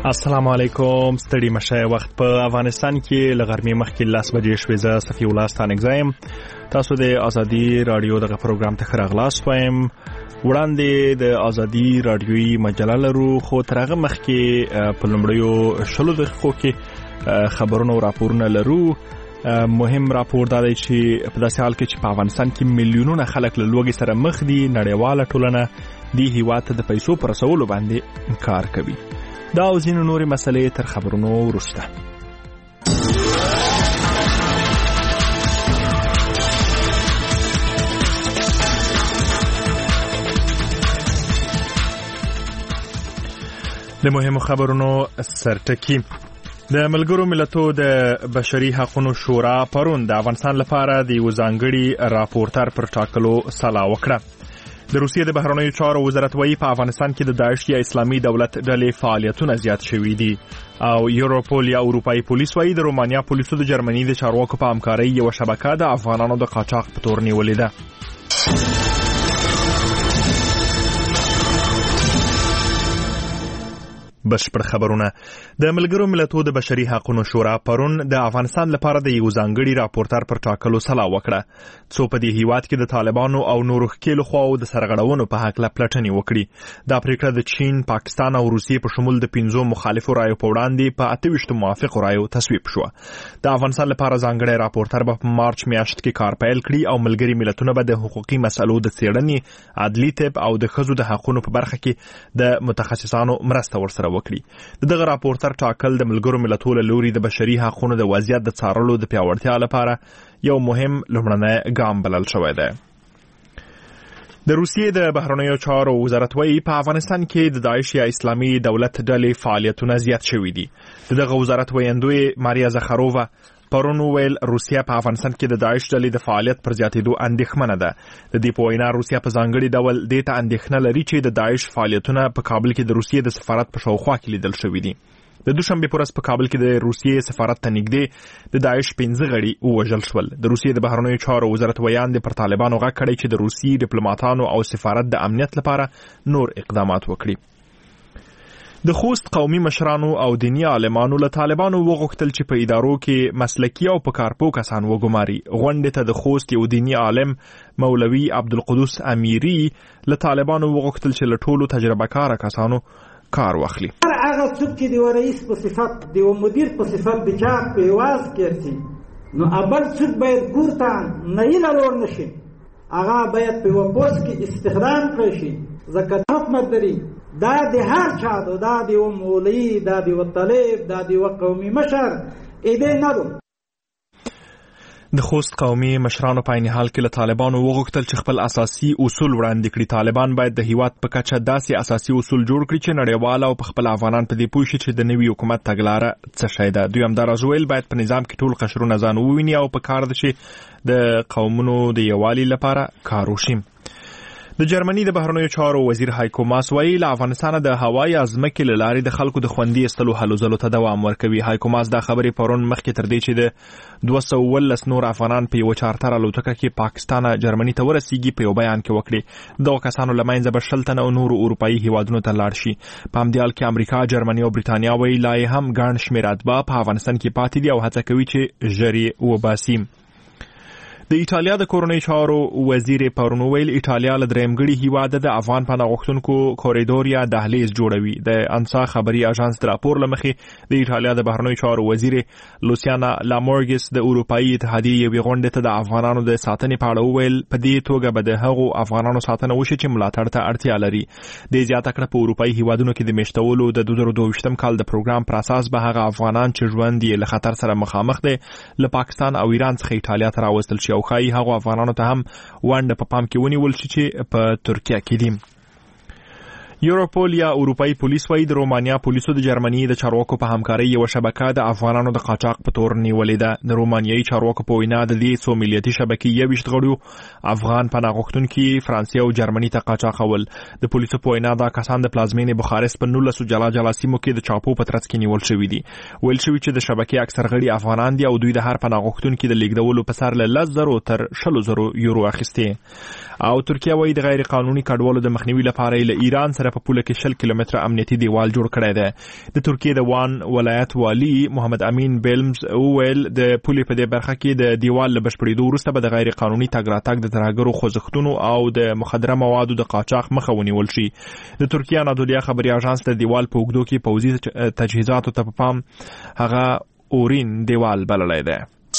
السلام علیکم. ستړي مشه. وخت په افغانستان کې لغرمې مخکې 10 بجې شوې. زه صفي الله ستانګزایم. تاسو د ازادي رادیو دغه پروګرام ته راغلاست وایم. وړاندې د ازادي رادیوي مجله لرو، خو ترغه مخکې په لومړیو شلو دقیقو کې خبرونه او راپورونه لرو. مهم راپور دا دی چې په داسې حال کې چې په افغانستان کې میلیونونه خلک له لوږې سره مخ دي، نړیواله ټولنه دې هیواد ته د پیسو پر رسولو باندې کار کوي. دا او ځینې نورې مسلې تر خبرونو وروسته. د مهمو خبرونو سرټکی. د ملګرو ملتونو د بشري حقوقو شورا پرون د افغانستان لپاره د یو ځانګړي راپورټر پر ټاکلو سلا وکړه. د روسیې د بهرنیو چارو وزارت وايي په افغانستان کې د داعش یا اسلامي دولت ډلې فعالیتونه زیات شوي دي، او یوروپول یا اروپایي پولیس وايي د رومانیا پولیسو د جرمني د چارواکو په همکارۍ یو شبکه د افغانانو د قاچاق په تور نیولې ده. بشپړ خبرونه. د ملګرو ملتونو د بشري حقوقو شورا پرون د افغانستان لپاره د یو ځانګړي راپورټر پر ټاکلو سلا وکړه، څو په دې هیواد کې د طالبانو او نورو ښکېلو خواو د سرغړونو په حق له پلټنې وکړي. دا پریکړه د چین، پاکستان او روسیې په شمول د 5 مخالفو رایو په وړاندې په 28 موافقو رایو تصویب شو. د افغانستان لپاره ځانګړي راپورټر په مارچ میاشت کې کار پیل کړي او ملګري ملتونه به د حقوقي مسلو د څېړنې، عدلي طب او د ښځو د حقوقو په برخه کې د متخصصانو مرسته ورسره وکړي. دغه راپورټر ټاکل د ملګرو ملتونو له لوري د بشري حقوقو د وضعیت د څارلو د پیاوړتیا لپاره یو مهم لومړنی ګام بلل شوی دی. د روسیې د بهرنیو چارو وزارت وايي په افغانستان کې د داعش یا اسلامي دولت ډلې فعالیتونه زیات شوي دي. دغه وزارت وایندوی ماریا زخارووا پرون ویل روسیا په افغانستان کې د داعش ډلې د فعالیت پر زیاتېدو اندېښمنه ده. د دې په وینا روسیا په ځانګړي ډول دې ته اندېښنه لري چې د داعش فعالیتونه په کابل کې د روسیې د سفارت په شاوخوا کې لیدل شوي دي. د دوشنبه په ورځ په کابل کې د روسیې سفارت ته نږدې د داعش 15 غړي ووژل شول. د روسیې د بهرنیو چارو وزارت ویان د پر طالبانو غږ کړی چې د روسیې ډیپلوماټانو او سفارت د امنیت لپاره نور اقدامات وکړي. د خوست قومي مشرانو او دینی عالمانو له طالبانو وغوښتل چې په ادارو کې مسلکي او په کارپو کسان وګماري. غونډې ته د خوست یو دینی عالم مولوي عبدالقدوس امیری له طالبانو وغوښتل چې له ټولو تجربه کار کسانو کار واخلي. هر هغه څوک چې د رئیس په صفت د مدیر په صفت د چا په واز کې سي، نو اول څوک باید ګورته نه لور نشي، هغه باید په وپوس کې استخدام کړي شي. ځکه حکومت لري دا د هر چا دا د مولوي، دا د طالب، دا د قومي مشر اې نه دو. د خوست قومي مشرانو په عین حال کې له طالبانو وغوښتل چې خپل اساسي اصول وړاندې کړي. طالبان باید د هیواد په کچه داسې اساسي اصول جوړ کړي چې نړیوال او په خپل افغانان په دې پوه شي چې د نوي حکومت تګلاره څه شی ده. دوی همداراز ویل باید په نظام کې ټول قشرونه ځان وویني او په کار ده چې د قومونو د یووالي لپاره کار وشي. د جرمني د بهرنیو چارو وزیر هایکو ماس وایي له افغانستان د هوایي ازمکې له لارې د خلکو د خوندي استلو هلو ځلو ته دوام ورکوي. هایکو ماس دا خبرې پرون مخکې تر دې چې د 219 نور افغانان په یو چارتر الوتکه کې پاکستان جرمني ته ورسیږي په یو بیان کې وکړي. دغه کسانو له منځه به 60 تنه نور اروپایي هیوادونو ته لاړ شي. په همدې حال کې امریکا، جرمني او برېټانیا وایي لا یې هم ګڼ شمېر اتباع په افغانستان کې پاتې دي او هڅه کوي چې ژر یې وباسي. د ایټالیا د کورنۍ چارو وزیر پرون ویل ایټالیا له درېمګړي هیواده د افغان پناه غوښتونکو کوریډور یا دهلیز جوړوي. د انسا خبري اژانس د راپور لمخې د ایټالیا د بهرنیو چارو وزیر لوسیانا لامورګس د اروپאי اتحادیې یوې غونډې ته د افغانانو د ساتنې په اړه وویل په دې توګه به د هغو افغانانو ساتنه وشي چې ملاتړ ته اړتیا لري. د زیاته کړه په اروپאי هیوادونو کې د میشتولو د 2022م کال د پروګرام پر اساس به هغه افغانان چې ژوند یې له خطر سره مخامخ دي له پاکستان او ایران څخه ایټالیا ته راوستل شي او خای هغه افغانانو ته هم ونډه په پام کې ونیول شي چې په ترکیه کې دي. یوروپول یا اروپایي پولیس وايي د رومانیا پولیسو د جرمني د چارواکو په همکارۍ یو شبکه د افغانانو د قاچاق په تور نیولې ده. د رومانیایي چارواکو په وینا د دې څو ملیتي شبکې 21 غړو افغان پناه غوښتونکي فرانسې او جرمني ته قاچاقول. د پولیسو په وینا دا کسان د پلازمینې بخارست په 19 جلا جلا سیمو کې د چاپو په ترڅ کې نیول شوي دي. ویل شوي چې د شبکې اکثر غړي افغانان دي او دوی د هر پناه غوښتونکي د لیږدولو په سر له 10,000 تر 20,000 یورو اخیستي. او ترکیه وايي د غیر قانوني کډوالو د مخنیوي لپاره له ایران سره سره په پوله کې 20 کیلومتره امنیتي دیوال جوړ کړی دی. د ترکیې د وان ولایت والی محمد امین بیلمز وویل د پولې په دې برخه کې د دیوال له بشپړېدو وروسته به د غیر قانوني تګ راتګ د ترهګرو خوځښتونو او د مخدره موادو د قاچاق مخه ونیول شي. د ترکیې انادولیا خبري اژانس د دیوال په اوږدو کې پوځي تجهیزاتو ته په پام هغه اورین دیوال بللی دی.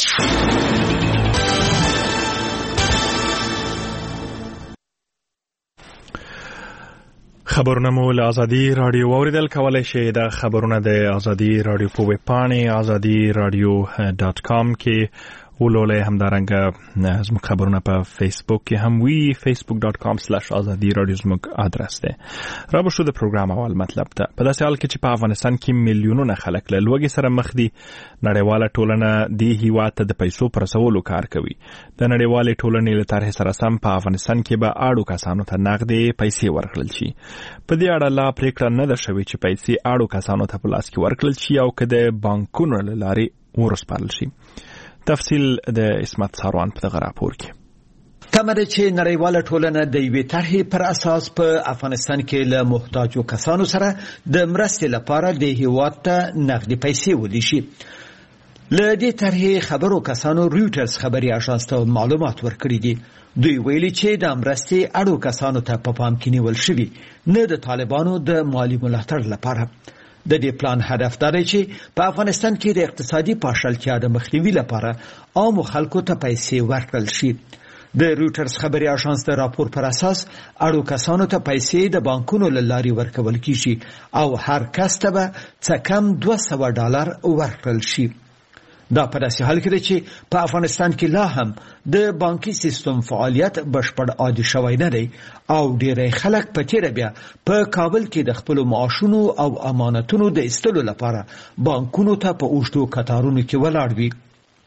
خبرونه مو له ازادي رادیو اوریدل کولای شئ. د خبرونه د ازادي رادیو په ویب پاڼې azadi.radio.com کې ولولئ. همدارنګه زموږ خبرونه په فیسبوک کې هم وي. facebook.com/azadi radio زموږ ادرس دی. را به شو د پروګرام اول مطلب ته. په داسې حال کې چې په افغانستان کې میلیونونه خلک له لوږې سره مخ دي، نړیواله ټولنه دې هیواد ته د پیسو په رسولو کار کوي. د نړیوالې ټولنې له طرحې سره سم په افغانستان کې به اړو کسانو ته نغدې پیسې ورکړل شي. په دې اړه لا پریکړه نه ده شوې چې پیسې اړو کسانو ته په لاس کې ورکړل شي او که د بانکونو له لارې ورسپارل شي. تفصیل د اسمت ساروان په دغه راپور کې. تمه ده چې نړیواله ټولنه د یوې طرحې پر اساس په افغانستان کې له محتاجو کسانو سره د مرستې لپاره د هیواد ته نغدي پیسې ولیشي. له دې طرحې خبرو کسانو رویټرز خبري اژانس ته معلومات ورکړي دي. دوی ویلي چې د مرستې اړو کسانو ته په پام کې نیول شوي، نه د طالبانو د مالی ملاتړ لپاره. د دې پلان هدف دا دی چې په افغانستان کې د اقتصادي پاشلتیا د مخنیوي لپاره عام خلکو ته پیسې ورکړل شي. د رویټرز خبري اژانس د راپور پر اساس اړو کسانو ته پیسې د بانکونو له لارې ورکول کیږي او هر کس ته به څه کم $200 ورکړل شي. دا په داسې حال کې دی چې په افغانستان کې لا هم د بانکي سیستم فعالیت بشپړ عادي شوی نه دی او ډېری خلک په تیره بیا په کابل کې د خپلو معاشونو او امانتونو د ایستلو لپاره بانکونو ته په اوږدو کتارونو کې ولاړ وي.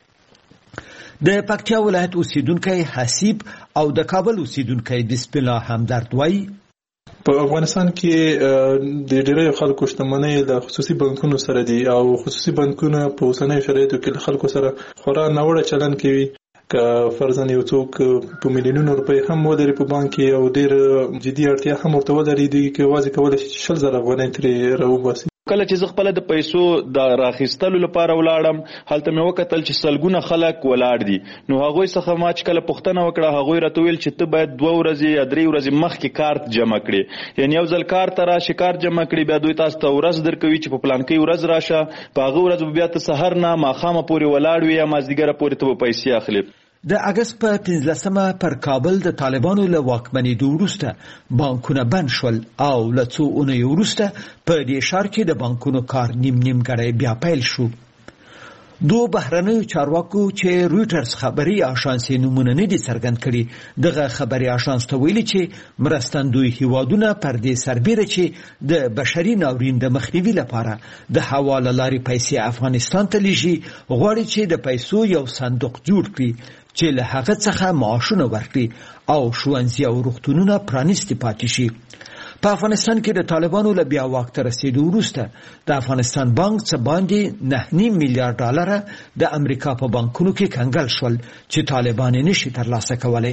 د پکتیا ولایت اوسیدونکی حسیب او د کابل اوسیدونکی بسم الله همدرد وایي په افغانستان کې د ډېری خلکو شتمنۍ د خصوصي بانکونو سره دي او خصوصي بانکونه په اوسنیو شرایطو کې خلکو سره خورا ناوړه چلند کوي. که فرضاً یو څوک په میلیونونو روپۍ هم ولري په بانک کې او ډېر جدي اړتیا هم ورته ولري، دوی یوازې کولی شي چې 20,000 افغانۍ ترې راوباسي. کله چې زه خپل د پیسو د راخیستلو لپاره ولاړم، هلته مې وکتل چې سلګونه خلک ولاړ دي. نو هغوی څخه ما چې کله پوښتنه وکړه، هغوی راته ویل چې ته باید 2 ورځې یا 3 ورځې مخکې کارت جمع کړې. یعنې یو ځل کار ته راشې، کارت جمع کړې، بیا دوی تاسو ته ورځ درکوي چې په پلانکۍ ورځ راشه. په هغه ورځ به بیا ته سحر نه ماښامه پورې ولاړ وي یا مازدیګره پورې ته به پیسې اخلي. د اګست په 15مه پر کابل د طالبانو له واکمنېدو وروسته بانکونه بند شول او له څو اونیو وروسته په دې ښار کې د بانکونو کار نیم ګړی بیا پیل شو. دو بهرنیو چارواکو چې رویټرز خبري اژانس نومونه نه دي څرګند کړي، دغه خبري اژانس ته ویلي چې مرستندوی هیوادونه پر دې سربیره چې د بشري ناورین د مخنیوي لپاره د حواله لارې پیسې افغانستان ته لیږي، غواړي چې د پیسو یو صندوق جوړ کړي چې له هغه څخه معاشونه ورکړي او ښوونځي او روغتونونه پرانیستي پاتې شي. په افغانستان کې د طالبانو له بیا واک ته رسیدو وروسته د افغانستان بانک څخه باندې $9.5 میلیارډ د امریکا په بانکونو کې کنګل شول چې طالبان یې نشي ترلاسه کولی.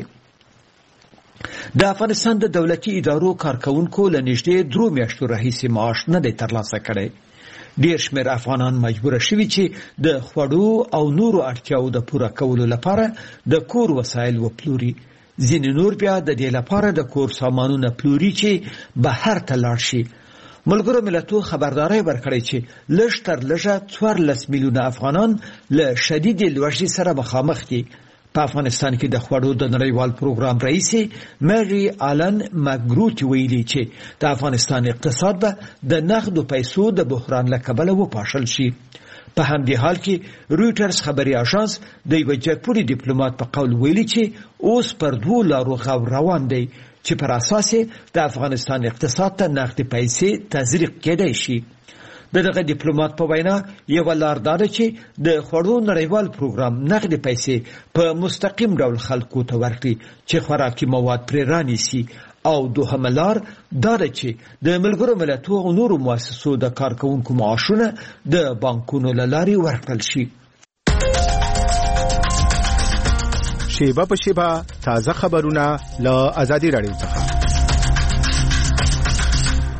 د افغانستان د دولتي ادارو کارکونکو له نږدې 3 میاشتو راهیسې معاش نه دی ترلاسه کړی. ډیر شمیر افغانان مجبور شوي چې د خوړو او نورو اړتیاو د پوره کولو لپاره د کور وسایل وپلوري. ځینې نور بیا د دې لپاره د کور سامانونه پلوري چې بهر ته لاړ شي. ملګرو ملتونو خبرداري ورکړې چې لږ تر لږه 14 میلیونه افغانان له شدید لوږې سره مخامخ دي. په افغانستان کې د خوړو د نړیوال پروګرام رئیس مری آلن مګروټ ویلي چې د افغانستان اقتصاد به د نغدو پیسو د بحران له کبله وپاشل شي. په همدې حال کې رویټرز خبري اژانس د یو جګپوړي ډیپلوماټ په قول ویلي چې اوس پر 2 لارو غو روان دی چې پر اساس د افغانستان اقتصاد ته نغدي پیسې تزریق کېدای شي. دغه ډیپلوماټ په وینا یو لار دا ده چې د خوړو نړیوال پروګرام نغدي پیسې په مستقیم ډول خلکو ته ورکړي چې خوراکي مواد پرې رانیسي، او دوهمه لار دا ده چې د ملګرو ملتونو او نورو مؤسسو د کارکونکو معاشونه د بانکونو له لارې ورکړل شي. شیبه په شیبه تازه خبرونه له ازادي رادیو څخه.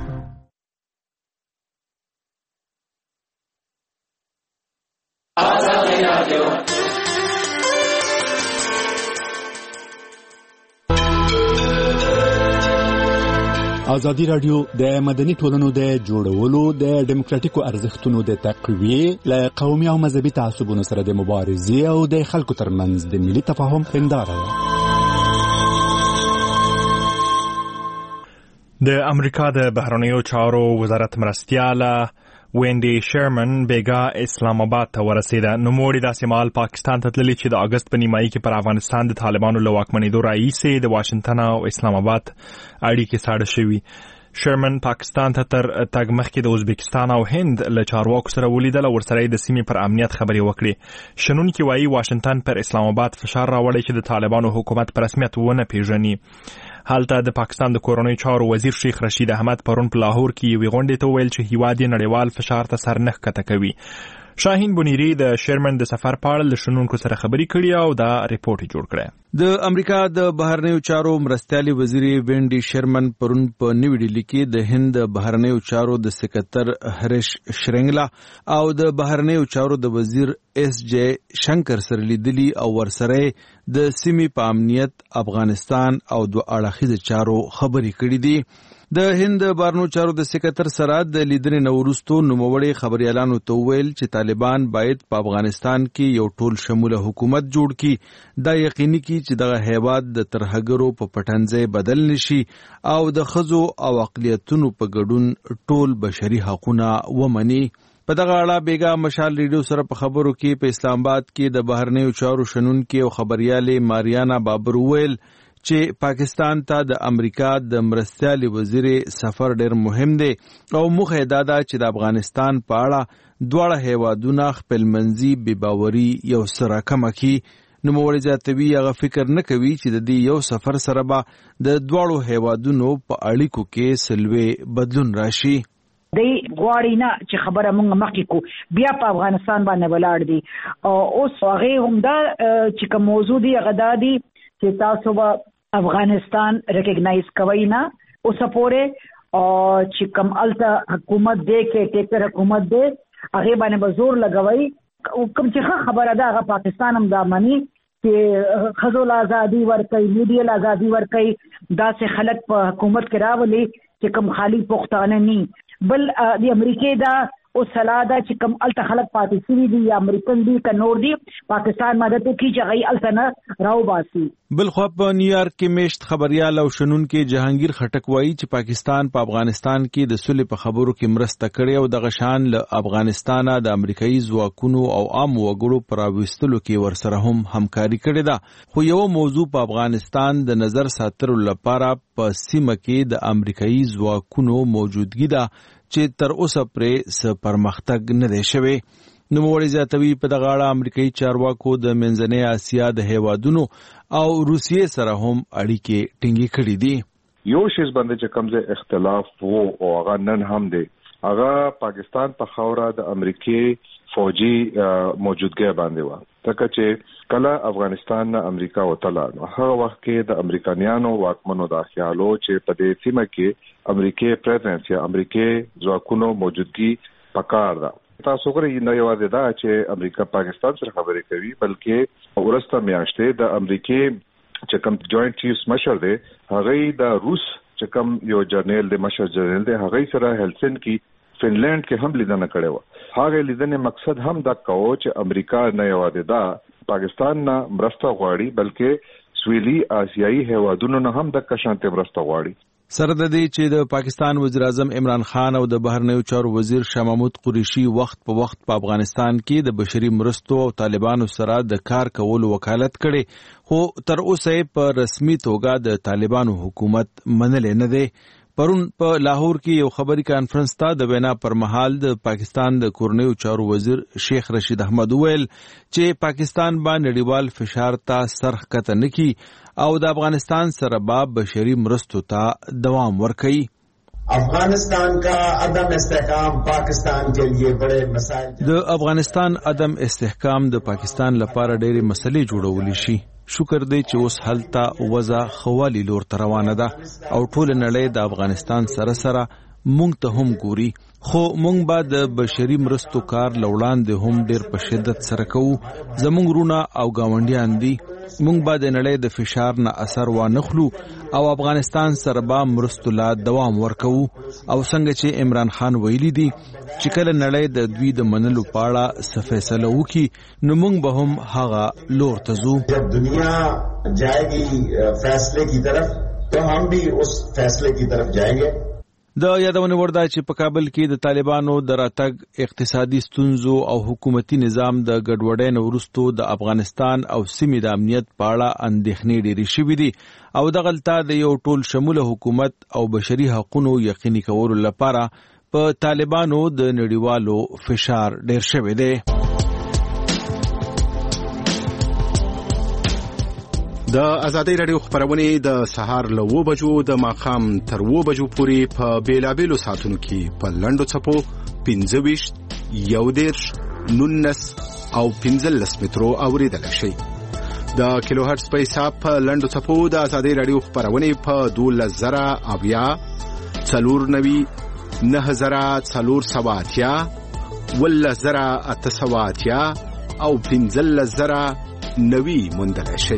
ازادي رادیو د مدني ټولنو د جوړولو د ډیموکراتیکو ارزښتونو د تقویې له قومي او مذهبي تعصبونو سره د مبارزې او د خلکو ترمنځ د ملي تفاهم هنداره ده. د امریکا د بهرنیو چارو وزارت مرستیاله وینډي شرمن بیگا اسلام آباد ته ورسېده. نوموړي داسې مهال پاکستان ته تللې چې د اګست په نیمایي کې پر افغانستان د طالبانو له واکمنېدو راهیسې د واشنګټن او اسلام آباد اړیکې ساړه شوي. شرمن پاکستان ته تر تګ مخکې د ازبکستان او هند له چارواکو سره ولیدل او ورسره د سیمې پر امنیت خبرې وکړې. شنونکي وایي واشنګټن پر اسلام آباد فشار راوړی چې د طالبانو حکومت په رسمیت ونه پیژني. حالته د پاکستان د کورنۍ چارو وزیر شیخ رشید احمد پرون په لاهور کې یوې غونډې ته وویل چې هیواد یې نړیوال فشار ته سر نه ښکته کوي. شاهین بنيري د شرمن د سفر په اړه له شنونکو سره خبرې کړې او دا ریپورت جوړ کړی. د امریکا د بهرنیو چارو مرستیالي وزیر وینډي شرمن پرون په نیو ډیلی کې د هند بهرنیو چارو د سکرټر هریش شرنګلا او د بهرنیو چارو د وزیر اس جے شنکر سره لیدلي او ورسره د سیمې په امنیت، افغانستان او دوه اړخیزو چارو خبرې کړې دي. د هند بهرنیو چارو د سکرټر سره د لیدنې نه وروسته نوموړي خبريالانو ته ویل چې طالبان باید په افغانستان کې یو ټول شموله حکومت جوړ کړي، دا یقیني کړي چې دغه هیواد د ترهګرو په پټنځي بدل نشي او د ښځو او اقلیتونو په ګډون ټول بشري حقوقونه ومني. په دغه اړه بیگا مشال ریډیو سره په خبرو کې په اسلام آباد کې د بهرنیو چارو شنونکي او خبريالې ماریانا بابر ویل چې پاکستان ته د امریکا د مرستیالي وزیر سفر ډېر مهم دی او موخه دا ده چې د افغانستان په اړه دواړه هیوادونه خپل منځي بې باوري یو سره کمه کړي. نوموړي زیاتوي هغه فکر نه کوي چې د دې یو سفر سره به د دواړو هیوادونو په اړیکو کې سلوي بدلون راشي. دی غواړي نه چې خبره مونږ مخکې کو بیا په افغانستان باندې ولاړ دي او اوس هغه هم دا چې کوم موضوع دی هغه دا دی چې تاسو به افغانستان ریکګنایز کوي نه اوس پورې او چې کوم الته حکومت دی کې ټیکر حکومت دی هغه باندې به زور لګوي. کوم چې خبره ده هغه پاکستان هم دا مانی چې خزول ازادي ورکړي، میډیا ازادي ورکړي، دا چې خلک په حکومت کې راولي چې کوم خالی پښتانه نه بل د امریکای دا او سلاده چې کوم الته خلک پاتې شوي دي یا امریکن دي که نور دي پاکستان مدد وکړي چې هغوی الته نه راوباسي. بلخوا په نیویارک کې میشت خبریال او شنونکي جهانگیر خټک وایي چې پاکستان په افغانستان کې د صلح په خبرو کې مرسته کړې او دغه شان له افغانستانه د امریکایي ځواکونو او عام وګړو پر راوستلو کې ورسره هم همکاري کړې ده. خو یو موضوع په افغانستان د نظر ساتلو لپاره په سیمه کې د امریکایي ځواکونو موجودګي ده چې تر اوسه پرې څه پرمختګ نه دی شوی. نوموړي زیاتوي په دغه اړه امریکایي چارواکو د منځنۍ اسیا د هیوادونو او روسیې سره هم اړیکې ټینګې کړې دي. یو شیز باندې چې کوم ځای اختلاف وو او هغه نن هم دی هغه پاکستان په خاوره د امریکای فوجي موجودګي باندې و. تکه چې کله افغانستان نه امریکا وتله نو هغه وخت کې د امریکایانو واکمنو د خیالو چې په دې سیمه کې امریکای پریزنس یا امریکای ځواکونو موجودګي پکار ده. تاسو ګورئ نه یوازې دا چې امریکا پاکستان سره خبرې کوي بلکې ورسته میاشتې د امریکای چې کوم جوائنٹ چیفز مشر دی هغه د روس چې کوم یو جنرال دی مشر جنرال دی هغه سره هلسنکی فنلند کې هم لیدنه کړې و. هغه لیدنې مقصد هم دا کوو چې امریکا نه یوازې دا پاکستان نه مرسته غواړي بلکې سویلي آسیایي هیوادونو نه هم د کشانته مرسته غواړي. سره د دې چې د پاکستان وزیر اعظم عمران خان او د بهرنیو چارو وزیر شاه محمود قریشي وخت په وخت په افغانستان کې د بشري مرستو او طالبانو سره د کار کولو وکالت کړي خو تر اوسه په رسمي توګه د طالبانو حکومت منلې نه دی. پرون په لاهور کې یو خبري کانفرنس ته د وینا پر مهال د پاکستان د کورنیو چارو وزیر شیخ رشید احمد ویل چې پاکستان باندې نړیوال فشار ته سر ښکته نه کړي او د افغانستان سره به بشري مرستو ته دوام ورکړي. افغانستان کا عدم استحکام پاکستان کے لیے بڑے مسائل. د افغانستان عدم استحکام د پاکستان لپاره ډېرې مسلې جوړولې شي. شکر دی چې اوس هلته وضع خوالي لور ته روانه ده او ټول نړۍ د افغانستان سره مونږ ته هم ګوري خو مونږ به د بشري مرستو کار لوړاندې هم ډیر په شدت سره کوو. زمونږ رونه او گاونډیان دي. مونږ به د نړۍ د فشار نه اثر وانخلو او افغانستان سره به مرستو لا دوام ورکوو. او څنګه چې عمران خان ویلي دي چې کله نړۍ د دوی د منلو پاړه څه فیصله وکړي نو مونږ به هم هغه لور ته ځو. جب دنیا جائے گی فیصلے کی طرف تو ہم بھی اس فیصلے کی طرف جائیں گے. د یادونه ورده چې په کابل کې د طالبانو د راتګ اقتصادي ستونزو او حکومتي نظام د ګډوډۍ نه وروسته د افغانستان او سیمې د امنیت په اړه اندېښنې ډېرې شوې دي او د غلطه د یو ټول شموله حکومت او بشري حقوقو یقیني کولو لپاره په طالبانو د نړیوالو فشار ډېر شوی دی. د ازادۍ راډیو خبرونه د سهار له 9 بجو د ماښام تر 9 بجو پورې په بیلابېلو ساعتونو کې په لنډو څپو 25 11 19 او 15 مترو اوریدل شي. د کیلو هرتز په حساب په لنډو څپو د ازادۍ راډیو خبرونه په 12000 490 9480 10880 او 15090 موندل شي.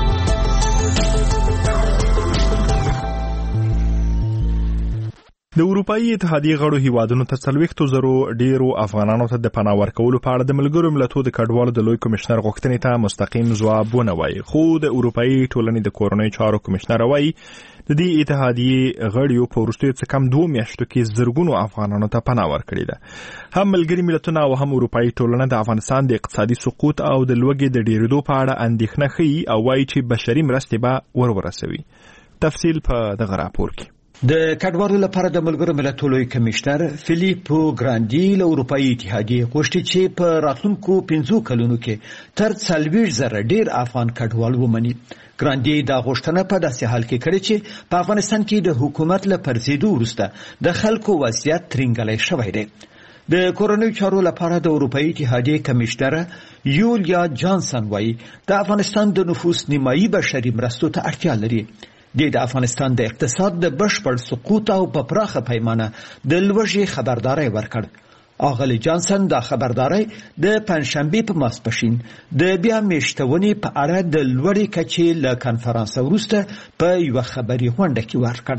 د اروپאי اتحادیې غړو هیوادونو ته 40,000 ډیرو افغانانو ته د پناه ورکولو په اړه د ملګرو ملتونو د کډوالو د لوی کمشنر غوښتنې ته مستقیم ځواب ونه وایي. خو د اروپאי ټولنې د کورنۍ چارو کمشنر وایي د دې اتحادیې غړو په وروستیو څه کم 2 میاشتو کې زرګونو افغانانو ته پناه ورکړې ده. هم ملګري ملتونه او هم اروپאי ټولنه د افغانستان د اقتصادي سقوط او د لوږې د ډیرېدو په اړه اندېښنه ښيي او وایي چې بشري مرستې به ورسوي. تفصیل په دغه راپور کې. د کډوالو لپاره د ملګرو ملتونو کمشنر فیلیپو ګراندي له اروپאי اتحادیې غوښتي چې په راتلونکو 5 کلونو کې تر 40,000 ډیر افغان کډوال ومني. ګراندي دا غوښتنه په داسې حال کې کړې چې په افغانستان کې د حکومت له پرځېدو وروسته د خلکو وضعیت ترنګلی شوی دی. د کورنۍ چارو لپاره د اروپאי اتحادیې کمشنر یولیا جانسن وایي د افغانستان د نفوس نیمایي بشري مرستو ته اړتیا لري. د افغانستان د اقتصاد د بشپړ سقوط او په پراخه پیمانه د لوږې خبرداري ورکړ. اغلی جانسن دا خبرداري د پنځشنبه په ماسپښین د بیا میشتونې په اړه د لوړې کچې له کانفرانس وروسته په یو خبري غونډه کې ورکړ.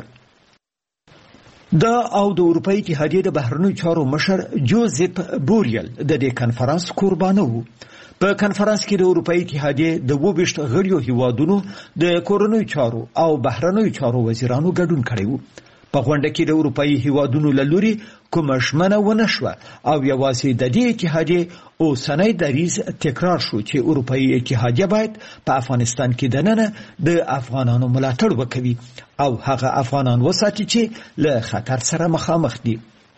دا او د اروپאי اتحادیې د بهرنیو چارو مشر جوزف بوریل د دې کانفرانس قربانه وو. په کانفرانس کې د اروپאי اتحادیې د 22 غړیو هیوادونو د کورنیو چارو او بهرنیو چارو وزیرانو ګډون کړی وو. په غونډه کې د اروپאי هیوادونو له لوري کومه ژمنه ونه شوه او یوازې د دې اتحادیې اوسنی دریځ تکرار شو چې اروپאי اتحادیه باید په افغانستان کې دننه د افغانانو ملاتړ وکوي او هغه افغانان وساتي چې له خطر سره مخامخ دي.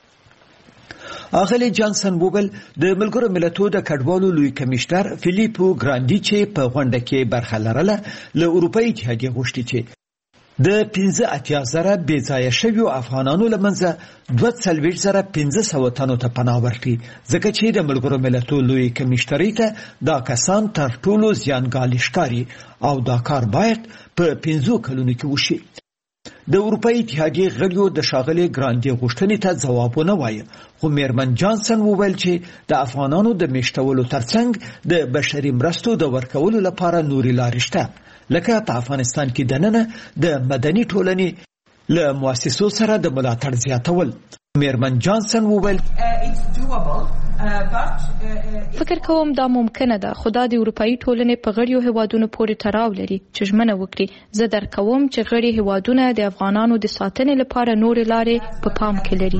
اغلی جانسن وویل د ملګرو ملتونو د کډوالو لوی کمشنر فیلیپو ګراندي چې په غونډه کې برخه لرله له اروپאי اتحادیې غوښتي چې د 15,000 بې ځایه شویو افغانانو لمنځه 42,500 تنو ته پناه ورکړي ځکه چې د ملګرو ملتونو لوی کمشنرۍ ته دا کسان تر ټولو زیانګالي ښکاري او دا کار باید په 5 کلونو کې وشي. د اروپאי اتحادیې غړیو د ښاغلي ګراندي غوښتنې ته ځواب ونه وایي خو میرمن جانسن وویل چې د افغانانو د میشتولو ترڅنګ د بشري مرستو د ورکولو لپاره نورې لارې شته لکه په افغانستان کې دننه د مدني ټولنې له مؤسسو سره د ملاتړ زیاتول. میرمن جانسن وویل فکر کوم دا ممکنه ده خو دا د اروپאי ټولنې په غړیو هیوادونو پورې تړاو لري چې ژمنه وکړي. زه درکوم چې غړي هیوادونه د افغانانو د ساتنې لپاره نورې لارې په پام کې لري.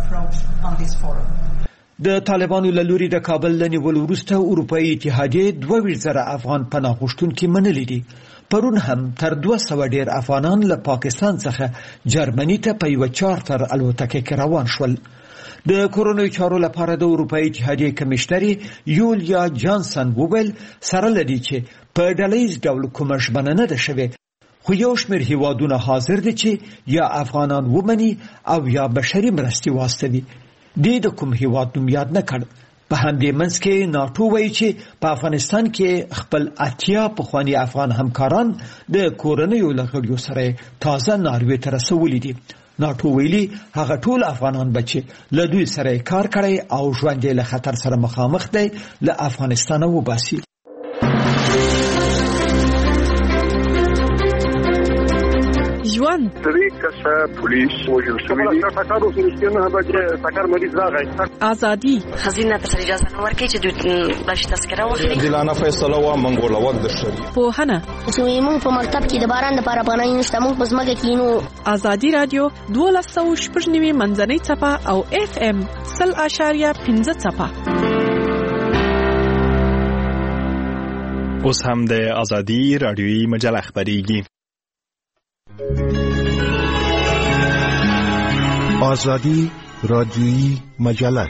د طالبانو له لوري د کابل له نیولو وروسته اروپאי اتحادیې 22,000 افغان پناه غوښتونکي منلي دي. پرون هم تر 200 ډیر افغانان له پاکستان څخه جرمني ته په یو چارتر الوتکه کې روان شول. د کورونوي چارو لپاره د اروپאי اتحادیې کمشنري یولیا جانسن وویل سره لدی چې په ډلهیز ډول کومه ژمنه نه ده شوې خو یو شمېر هیوادونه حاضر دي چې یا افغانان ومني او یا بشري مرستې واستوي. د کوم هیواد نوم یاد نه کړ. په همدې منځ کې ناټو وایي چې په افغانستان کې خپل اتیا پخواني افغان همکاران د کورنیو له غړیو سره تازه ناروې ته رسولي دي. ناټو ویلي هغه ټول افغانان بچي له دوی سره کار کړی او ژوند یې له خطر سره مخامخ دی له افغانستان وباسي. ژوند درې کسه پولیس وژل شوي دي. ټکر وسو نه بچ ټکر مریض راغی. ازادي خزینه ته اجازه نه ورکړي چې دوی بش تذکره واخلي. دلانه فیصله وا منګول وخت د شری. پوهنه چې موږ په مکتب کې د باران لپاره پناه نشته موږ په ځمکه کې نو. ازادي رادیو 1290 منځنۍ صفه او FM 0.5 صفه. اوس هم د ازادي رادیوي مجله خبريږي. آزادی رادیویی مجله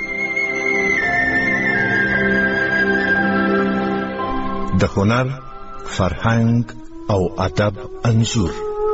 د هنر، فرهنګ او ادب انځور.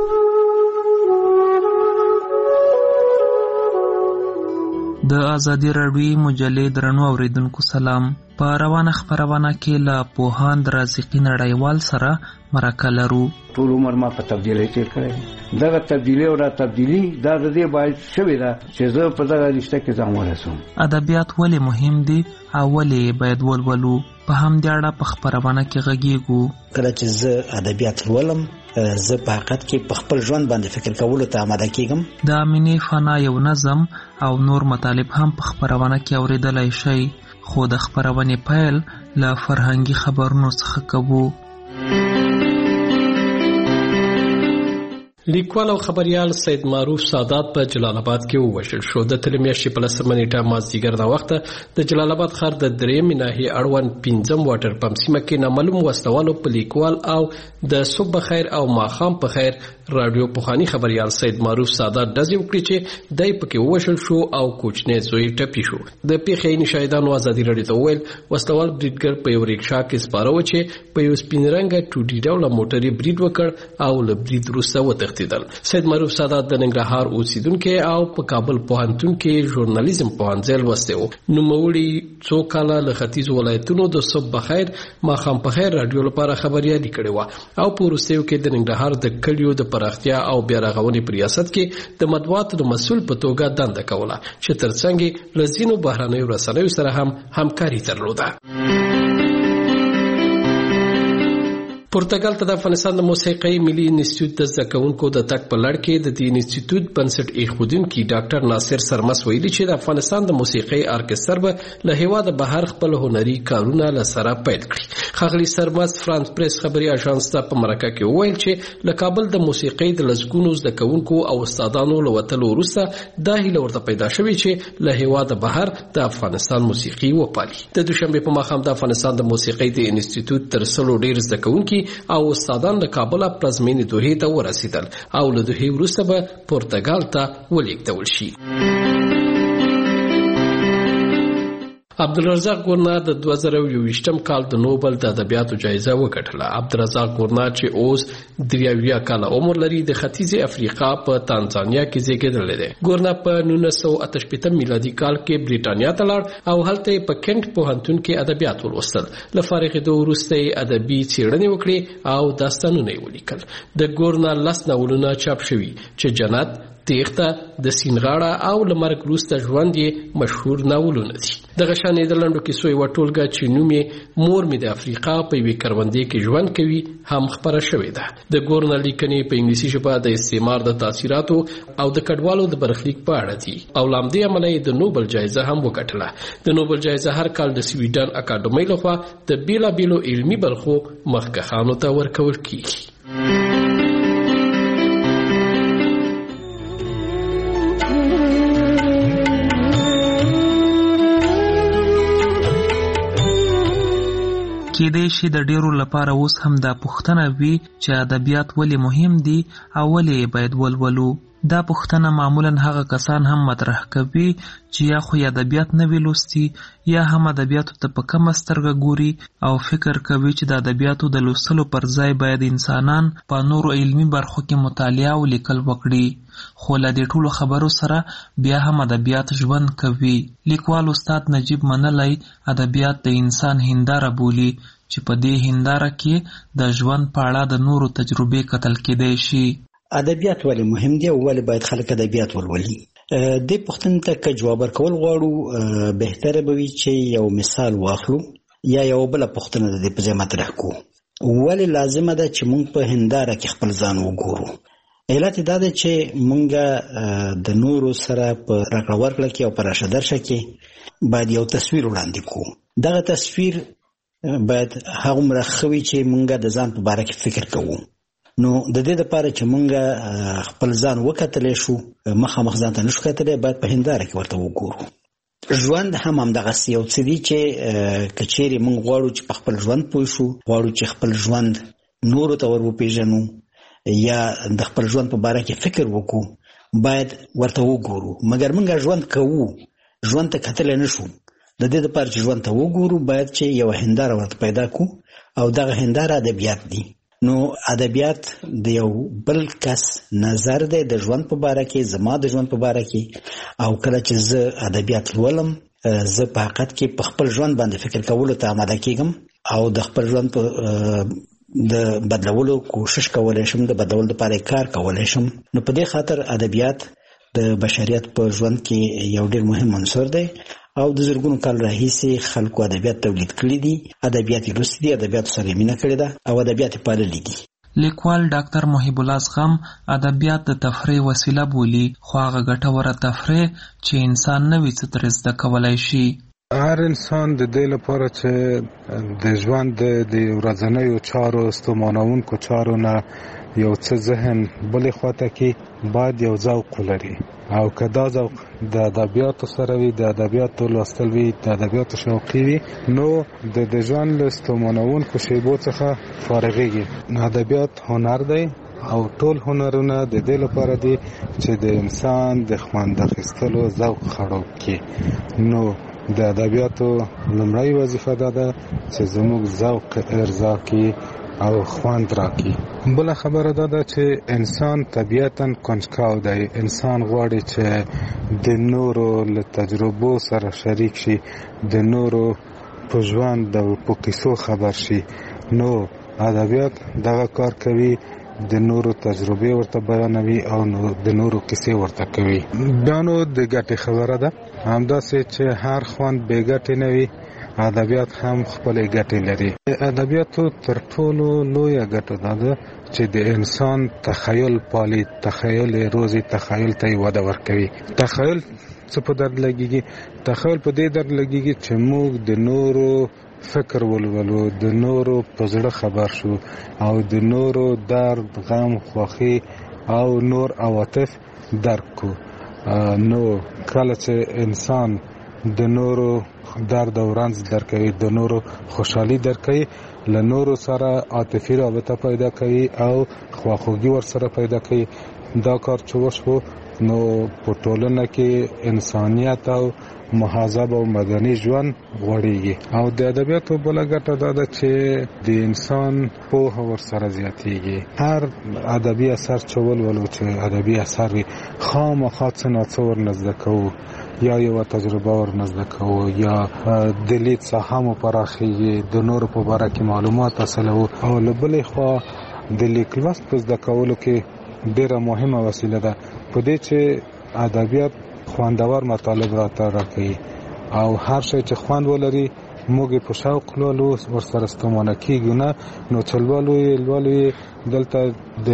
د ازادي رادیویی مجلې درنو اوریدونکو سلام. په روانه خبرونه کې له پوهاند رازقي نړیوال سره مرکه لرو. ټول عمر ما په تبدیلی تیر کړی. دغه تبدیلی او را تبدیلی دا د دې باید شوی دا چې زه په دغه رشته کې ځان ورسوم. ادبیات ولې مهم دي او ولې باید ولولو؟ په همدې اړه په خبرونه کې غږیږو. کله چې زه ادبیات لولم زه په حقیقت کې په خپل ژوند باندې فکر کولو ته آماده کیږم. د مینې فنا یو نظم او نور مطالب هم په خبرونه کې اوریدلای شئ، خو د خبرونې پیل له فرهنګي خبرونو څخه کوو. لیکوال او خبريال سید معروف سادات په جلال آباد کې ووژل شو. د تیر میاشتې په 10 نیټه مازدیګر د وخت د جلال آباد ښار د درېمې ناحیې اړوند 5 واټر پمپ سیمه کې نامعلوم وسلوالو په لیکوال او د صبح بخیر او ماښام په خیر رادیو پوخانی خبريال سید معروف سادات دزې وکړي چې دای پکې ووژل شو او کوچنی زوی ټپي شو. د پیښې شاهدانو ازادي رادیو ته ویل وسلوال بریډګر په یو ریکشا کې سپاره و چې په یو سپین رنګه ټوډي ډوله موټر برید وکړ او له برید وروسته وتښتېدل. سید معروف سادات د ننګرهار اوسیدونکو او په کابل پوهنتون کې ژورنالیزم پوهنځی لوستی و. نوموړي څو کاله له ختیځ ولایتونو د صبح بخیر ماښام په خیر رادیو لپاره خبريالي کړې و او په وروستیو کې د ننګرهار د کلیو د پراختیا او بیا رغونې په ریاست کې د مطبوعاتو د مسؤل په توګه دنده کوله چې ترڅنګ له ځینو بهرنیو رسنیو سره هم همکاري درلوده. پرتګال ته د افغانستان د موسیقۍ ملي انسټیټیوټ د زده کوونکو د تګ په لړ کې د دې انسټیټیوټ بنسټ ایښودونکي ډاکټر ناصر سرمس ویلي چې د افغانستان د موسیقۍ ارکستر به له هیواده بهر خپل هنري کارونه له سره پیل کړي. ښاغلي سرمس فرانس پریس خبري اژانس ته په مرکه کې وویل چې له کابل د موسیقۍ د لسګونو زده کوونکو او استادانو له وتلو وروسته دا هیله ورته پیدا شوې چې له هیواده بهر د افغانستان موسیقي وپالي. د دوشنبه په ماښام د افغانستان د موسیقۍ د انسټیټیوټ تر 100 ډیر زده کوونکي او استادان له کابل پلازمینې دوحې ته ورسېدل او له دوحې وروسته به پرتګال ته ولېږدول شي. عبدالرزاق ګورنا د 2021 کال د نوبل د ادبیاتو جایزه وګټله. عبدالرزاق ګورنا چې اوس 83 کاله عمر لري د ختیځې افریقا په تانزانیا کې زیږیدلی دی. ګورنا په 1988 میلادي کال کې بریټانیا ته لاړ او هلته په کینټ پوهنتون کې ادبیات ولوستل. له فارغېدو وروسته یې ادبي څېړنې وکړې او داستانونه یې ولیکل. د ګورنا 10 ناولونه چاپ شوي چې جنت، تیغته، د سینغاړه او لمرګ وروسته ژوند یې مشهور ناولونه دي. دغه شانې د لنډو کیسو یوه ټولګه چې نوم یې مور مې د افریقا په یوې کروندې کې ژوند کوي هم خپره شوې ده. د ګورنا لیکنې په انګلیسي ژبه د استعمار د تاثیراتو او د کډوالو د برخلیک په اړه دي او له همدې امله یې د نوبل جایزه هم وګټله. د نوبل جایزه هر کال د سویډن اکاډمۍ لخوا د بیلابیلو علمي برخو مخکښانو ته ورکول کیږي. کېدای شي د ډیرو لپاره اوس هم دا پوښتنه وي چې ادبیات ولې مهم دي او ولې باید ولولو. دا پوښتنه معمولا هغه کسان هم مطرح کوي چې یا خو ادبیات نه وی لوستي یا هم ادبیاتو ته په کمه سترګه ګوري او فکر کوي چې د ادبیاتو د لوستلو پر ځای باید انسانان په نورو علمي برخو کې مطالعه او لیکل وکړي. خو له دې ټولو خبرو سره بیا هم ادبیات ژوند کوي. لیکوال استاد نجیب منلی ادبیات د انسان هنداره بولي چې په دې هنداره کې د ژوند په اړه د نورو تجربې کتل کېدای شي. ادبیات ولې مهم دي او ولې باید خلک ادبیات ولولي؟ دې پوښتنې ته که جواب ورکول غواړو بهتره به وي چې یو مثال واخلو یا یو بله پوښتنه د دې په ځای مطرح کړو. ولې لازمه ده چې موږ په هنداره کې خپل ځان وګورو؟ علت دا ده چې موږ د نورو سره په راکړه ورکړه کې او په راشه درشه کې باید یو تصویر وړاندې کړو. دغه تصویر باید هغومره ښه وي چې موږ د ځان په باره کې فکر کوو. نو د دې لپاره چې موږ خپل ځان وکتلی شو، مخامخ ځان ته نشو کتلی، باید په هنداره کې ورته وګورو. ژوند هم همدغسې یو څه دي چې که چیرې موږ غواړو چې په خپل ژوند پوه شو، غواړو چې خپل ژوند نورو ته ور وپېژنو یا د خپل ژوند په باره کې فکر وکړو، باید ورته وګورو. مګر موږ ژوند کوو، ژوند ته کتلی نشو. د دې لپاره چې ژوند ته وګورو باید چې یو هنداره ورته پیدا کړو او دغه هنداره ادبیات دي. نو ادبیات د یو بل کس نظر دی د ژوند په باره کې، زما د ژوند په باره کې. او کله چې زه ادبیات لولم، زه په حقیقت کې په خپل ژوند باندې فکر کولو ته آماده کېږم او د خپل ژوند په د بدلولو کوشش کولی شم، د بدلولو لپاره کار کولی شم. نو په دې خاطر ادبیات د بشریت په ژوند کې یو ډېر مهم عنصر دی او د زرګونو کال راهیسې خلکو ادبیات تولید کړي دي، ادبیات یې لوستي دي، ادبیاتو سره یې مینه کړې ده او ادبیات یې پاللي دي. لیکوال ډاکټر محیب الله زغم ادبیات د تفریح وسیله بولي، خو هغه ګټوره تفریح چې انسان نوي څه ترې زده کولی شي. هر انسان د دې لپاره چې د ژوند د ورځنیو چارو ستومانوونکو چارو نه یو څه ذهن بلې خواته کې باید یو ذوق ولري، او که دا ذوق د ادبیاتو سره وي، د ادبیاتو لوستل وي، د ادبیاتو شوقي وي، نو د ژوند له ستومانوونکو شیبو څخه فارغېږي. نو ادبیات هنر دی او ټول هنرونه د دې لپاره دي چې د انسان د خوند اخیستلو ذوق خړوب کړي. نو د ادبیاتو لومړی وظیفه دا ده چې زموږ ذوق ارضا کړي او خوند راکړي. بله خبره دا ده چې انسان طبیعتاً کنجکاو دی. انسان غواړي چې د نورو له تجربو سره شریک شي، د نورو په ژوند او په کیسو خبر شي. نو ادبیات دغه کار کوي، د نورو تجربې ورته بیانوي او د نورو کیسې ورته کوي. بیا نو د ګټې خبره ده، همداسې چې هر خوند بې ګټې نه وي، ادبیات هم خپلې ګټې لري. ادبیاتو تر ټولو لویه ګټه دا ده چې د انسان تخیل پالي، تخیل روزي، تخیل ته وده ورکوي. تخیل څه په درد لګیږي؟ تخیل په دې درد لګیږي چې موږ د نورو فکر ولولو، د نورو په زړه خبر شو او د نورو درد، غم، خوښي او نور عواطف درک کو. نو کله چې انسان د نورو درد او رنج درکوي، د نورو خوشحالي درکوي، له نورو سره عاطفي رابطه پیدا کوي او خواخوږي ورسره پیدا کوي. دا کار چې وشو نو په ټولنه کې انسانیت او مهذب او مدني ژوند غوړېږي. او د ادبیاتو بله ګټه دا ده چې د انسان پوهه ورسره زیاتېږي. هر ادبي اثر چې ولولو، چې ادبي اثر وي، خامخا څه نه څه ورنه زده کوو، یا یو تجربه ورنه زده کوو، یا د لید ساحه مو پراخېږي، د نورو په باره کې معلومات حاصلوو. او له بلې خوا د لیک لوست په زده کولو کې ډېره مهمه وسیله ده، په دې چې ادبیات خوندور مطالب راکوي او هر شی چې خوند ولري موږ په شوق لولو، ورسره ستومانه کېږو نه. نو چې لولو یې دلته د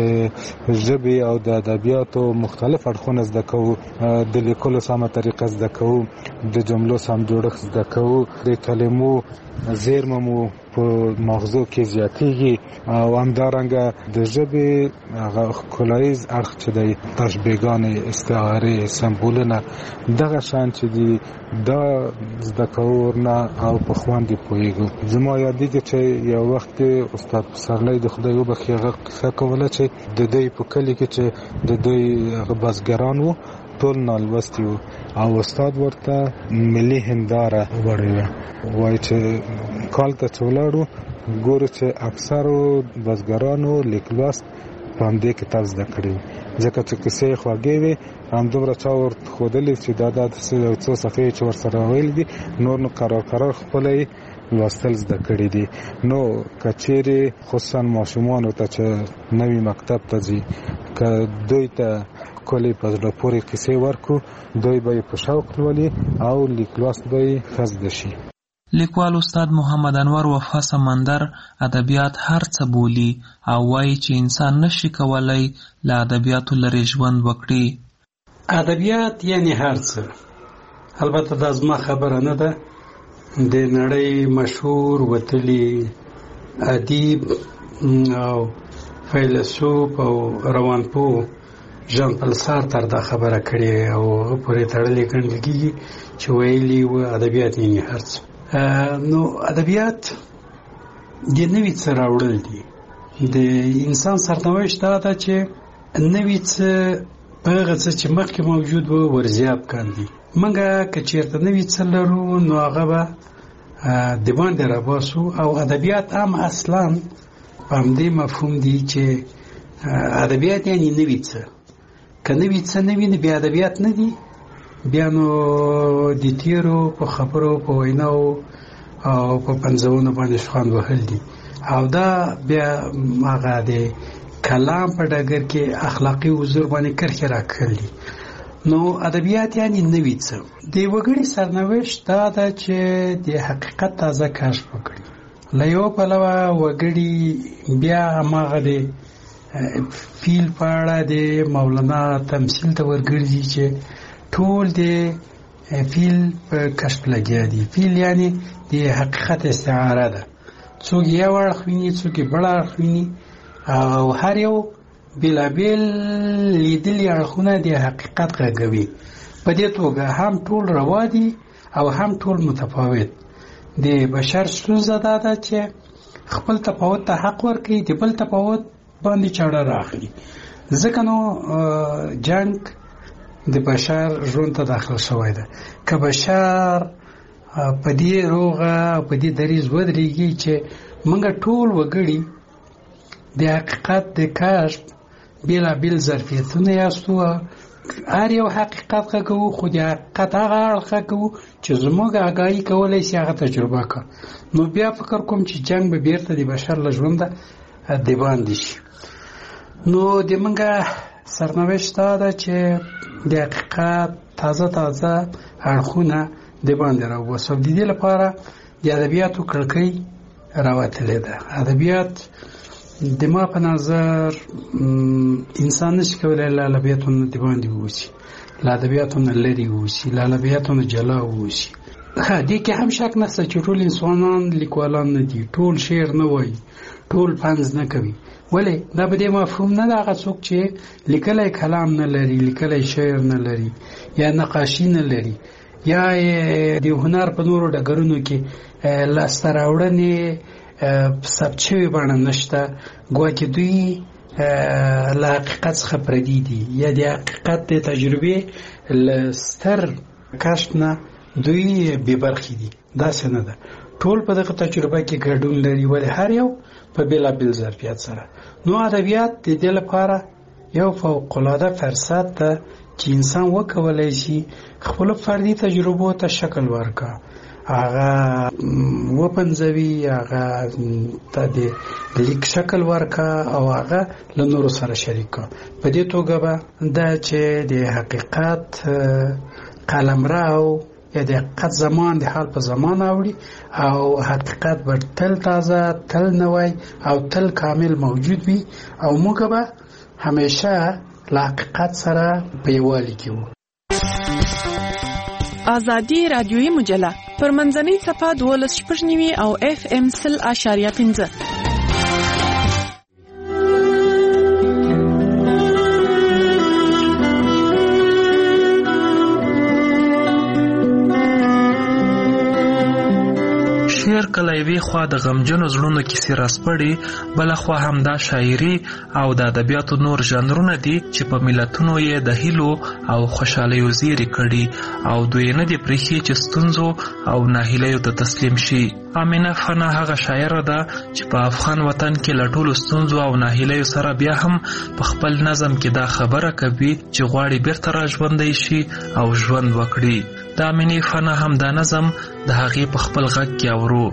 ژبې او د ادبیاتو مختلف اړخونه زده کوو، د لیکلو سمه طریقه زده کوو، د جملو سم جوړښت زده کوو، د کلمو زیرمه مو په مغزو کې زیاتېږي. او همدارنګه د ژبې هغه ښکلاییز اړخ چې دی، تشبیهګانې، استعارې، سمبولونه، دغه شیان چې دي دا زده کوو ورنه او په خوند یې پوهېږو. زما یادېږي چې یو وخت کې استاد پسرلی د خدای وبخښي هغه قصه کوله چې د دوی په کلي کې چې د دوی بزګران وو، ټول نالوستي وو او استاد ورته ملي هنداره وړې وه. وایي چې کال ته چې ولاړو ګورو چې اکثرو بزګرانو لیک لوست په همدې کتاب زده کړي وو، ځکه چې کیسې یې خوږې وې. همدومره چا ورته ښودلي چې دا یو څو صفحې چې ورسره ویلي دي، نور نو قرار خپله یې لوستل زده کړي دي. نو که چیرې خصوصا ماشومانو ته چې نوي مکتب ته ځي، که دوی ته کلی په زړه پورې کیسې ورکو دوی به په شوق لولي او لیک لوست به یې زده شي. لیکوال استاد محمد انور وفا سمندر ادبیات هر څه بولي او وایي چې انسان نشي کولای له ادبیاتو لرې ژوند وکړي. ادبیات یعنی هر څه. البته دا زما خبره نه ده، د نړۍ مشهور وتلی ادیب او فیلسوف او روانپوه ژان پل سارتر دا خبره کړې او هغه پورې تړلې ګڼل کېږي چې ویلي و ادبیات یعنی هر څه. نو ادبیات د نوي څه راوړل دي. د انسان سرنوشت دا ده چې نوي څه په هغه څه چې مخکې موجود و ورزیات کاندي. موږ که چېرته نوي څه لرو نو هغه به د باندې راباسو او ادبیات هم اصلا په همدې مفهوم دي چې ادبیات یعنی نوي څه. که نوي څه نه وي نو بیا ادبیات نه دي، بیا نو د تیرو په خبرو په ویناو او په پنځونو باندې شخوند وهل دي او دا بیا هغه د کلام په ډګر کې اخلاقي حضور باندې کرښې راکړل دي. نو ادبیات یعنی نوي څه. د وګړي سرنوشت دا ده چې د حقیقت تازه کشف وکړي. له یو پلوه وګړي بیا هماغه د فیل په اړه د مولانا تمثیل ته ورګرځي چې ټول د فیل په کشف لګیا دي. فیل یعنی د حقیقت استعاره ده. څوک یو اړخ ویني، څوک بل اړخ ویني او هر یو بېلابېل لیدلي اړخونه د حقیقت غږوي. په دې توګه هم ټول روا دي او هم ټول متفاوت. د بشر ستونزه دا ده چې خپل تفاوت ته حق ورکړي، د بل تفاوت باندې چاړه راخلي. ځکه نو جنگ د بشر ژوند ته داخل شوی ده. که بشر په دې روغه په دې دریځ ودرېږي چې موږ ټول وګړي د حقیقت د کشف بېلابېل ظرفیتونه یاستو، هر یو حقیقت غږوو، خو د حقیقت هغه اړخ غږوو چې زموږ آګاهي کولی شي هغه تجربه کړو، نو بیا فکر کوم چې جنگ به بیرته د بشر له ژونده د باندې شي. نو د موږ سرنوشت دا ده چې د حقیقت تازه تازه اړخونه د باندې راوباسو. د دې لپاره د ادبیاتو کړکۍ راوتلې ده. ادبیات د ما په نظر انسان نشي کولی له ادبیاتو د باندې ووسي، له ادبیاتو نه لرې ووسي، له ادبیاتو نه جلا ووسي. دې کې هم شک نشته چې ټول انسانان لیکوالان نه دي، ټول شعر نه وایي، ټول طنز نه کوي. ولې دا په دې مفهوم نه ده هغه څوک چې لیکلی کلام نه لري، لیکلی شعر نه لري، یا نقاشي نه لري، یا د هنر په نورو ډګرونو کې لاسته راوړنې ثبت شوې بڼه نشته، ګواکې دوی له حقیقت څخه پردي دي یا د حقیقت د تجربې له ستر کشف نه دوی بې برخې دي. داسې نه ده. ټول په دغه تجربه کې ګډون لري، ولې هر یو په بېلابېل ظرفیت سره. نو ادبیات د دې لپاره یو فوق‌العاده فرصت ده چې انسان وکولی شي خپلو فردي تجربو ته شکل ورکړي، هغه وپنځوي، هغه ته د لیک شکل ورکړي او هغه له نورو سره شریک کړي. په دې توګه به دا چې د حقیقت قلمرو یا د حقیقت زمان د حال په زمان اوړي او حقیقت به تل تازه، تل نوی او تل کامل موجود وي او موږ به همیشه له حقیقت سره په یووالي کې وو. آزادی رادیویی مجله پر منځنۍ صفحه 12.9 او FM 100.5. شعر کله یوې خوا د غمجنو زړونو کیسې راسپړي، بله خوا همدا شاعري او د ادبیاتو نور ژانرونه دي چې په ملتونو یې د هیلو او خوشحالیو زیری کړي او دوی نه دي پرېښي چې ستونزو او ناهیلیو ته تسلیم شي. آمینه فنا هغه شاعره ده چې په افغان وطن کې له ټولو ستونزو او ناهیلیو سره بیا هم په خپل نظم کې دا خبره کوي چې غواړي بیرته را ژوندی شي او ژوند وکړي. د آمینې فنا هم دا نظم د هغې په خپل غږ کې اورو.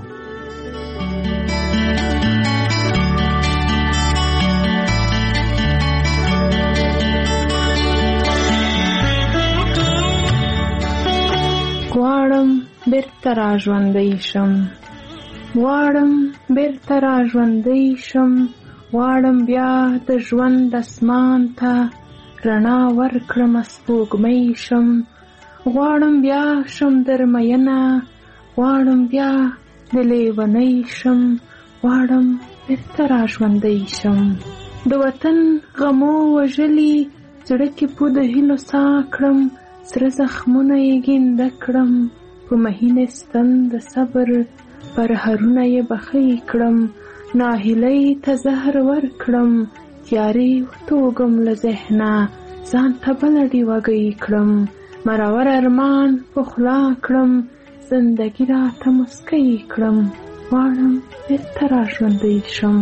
غواړم بیرته را ژوندی شم، غواړم بیرته را ژوندی شم، غواړم بیا د ژوند اسمان ته رڼا ورکړم سپوږمۍ شم، غواړم بیا شم درمینه، غواړم بیا د لیونۍ شم، غواړم بیرته را ژوندی شم. د وطن غمو وژلي زړه کې پو د هیلو سا کړم، سره زخمونه یې ګنده کړم، په مهین ستن د صبر پر هرونه یې بخۍ کړم، ناهیلۍ ته زهر ورکړم، تیارې وتوږم له ذهنه، ځان ته بله ډیوګۍ کړم، مرور ارمان په خوله کړم، زندګي راته مسکی کړم، غواړم بیرته را ژوندی شم.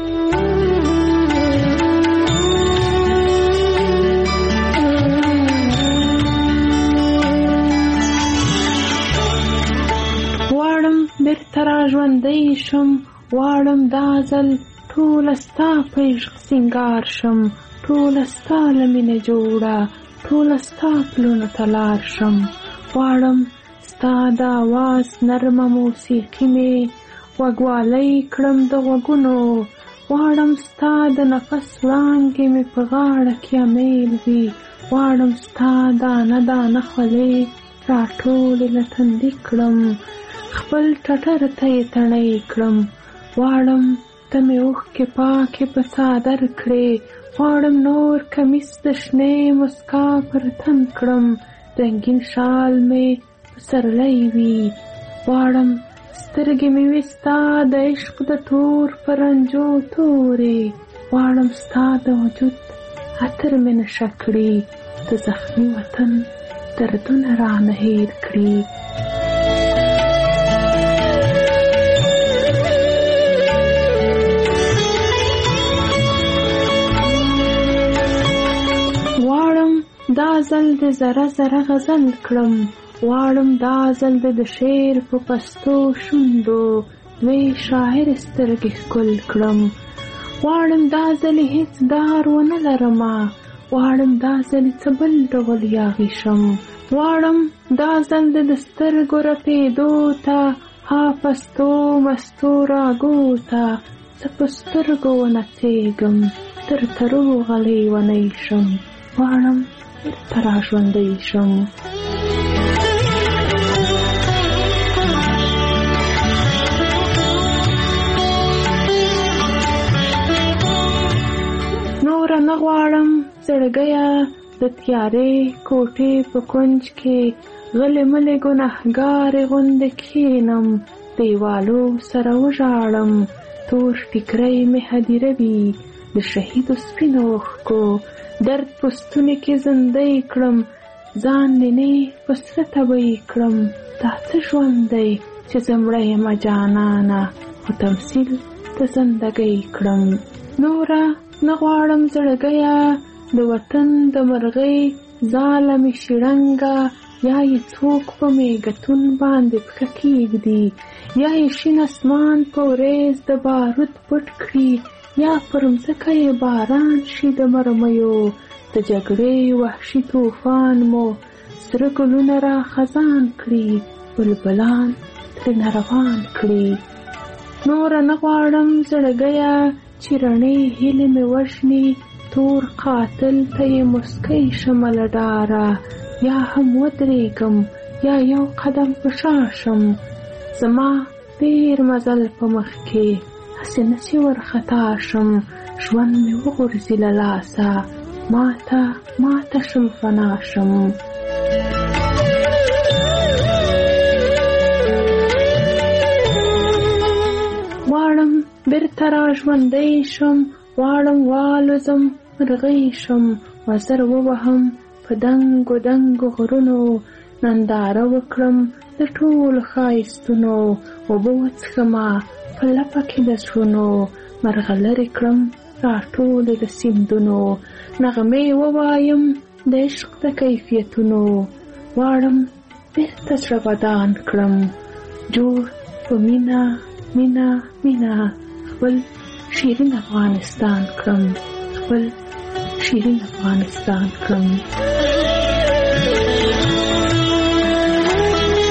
غواړم بیرته را ژوندی شم، غواړم دا ځل ټوله ستا په عشق سینګار شم، ټوله ستا له مینې جوړه، ټوله ستا پلونو ته لار شم، غواړم ستا د آواز نرمه موسیقي مې غوږوالی کړم د غوږونو، غواړم ستا د نفس وړانګې مې په غاړه کې امیل وي، غواړم ستا دانه دانه خولې راټولې له تندي کړم، خپل ټټر ته یې تڼۍ کړم، غواړم ته مې اوښکې پاکې په څادر کړې، غواړم نور کمیس د شنې مسکا پر تن کړم، رنګین شال مې په سرلی وي، غواړم سترګې مې وي ستا د عشق د تور پرنجو تورې، غواړم ستا د وجود عطر مې نشه کړي، د زخمي وطن دردونه رانه هیر کړي. غواړم دا ځل د ذره ذره غزل کړم، غواړم دا ځل د شعر په پستو شونډو دوی شاعر سترګې ښکل کړم، غواړم دا ځل هیڅ دار ونه لرمه، غواړم دا ځل څه بل ډول یاغي شم، غواړم دا ځل د سترګو رپېدو ته ها پستو مستو راګو ته څه په سترګو ونڅېږم، تر ترو غلی ونی شم، غواړم بیرته را ژوندی شم. نوره نه غواړم زړګیه د تیارې کوټې په کونج کې غلې ملې ګنهګارې غوندې کښېنم، دیوالو سره وژاړم، تور ټیکری مې هدیره وي د شهیدو سپینو اوښکو، درد په ستوني کې زندۍ کړم، ځان نینې په سره تبۍ کړم، دا څه ژوند دی چې زه مړه یمه جانانه، خو تمثیل د زندګۍ کړم. نوره نه غواړم زړګیه د وطن د مرغۍ ځاله مې شړنګه، یا یې څوک په میګتون باندې پښه کېږدي، یا یې شین اسمان په وریځ د بارود پټ کړي، یا پر مځکه یې باران شي د مرمیو، د جګړې وحشي طوفان مو سره ګلونه را خزان کړي، بلبلان ترې روان کړي. نوره نه غواړم زړګیه چې رڼې هیلې مې وژني، تور قاتل ته یې مسکی شمه له ډاره، یا هم ودرېږم یا یو قدم په شا شم، زما ډېر مزل په مخ کې هسې نسي ورخطا شم، ژوند مې وغورځي له لاسه، ماته شم فنا شم. غواړم بیرته را ژوندی شم، غواړم والوزم مرغۍ شم، وزر ووهم په دنګو دنګو غرونو، ننداره وکړم د ټولو ښایستونو، اوبه وڅښمه په لپه کې د زړونو، مرغلرې کړم راټولې د سیندونو، نغمې ووایم د عشق د کیفیتونو، غواړم بیرته زړه ودان کړم، جوړ په مینه مینه مینه خپل شیرین افغانستان کړم، خپل شیرین افغانستان کړم.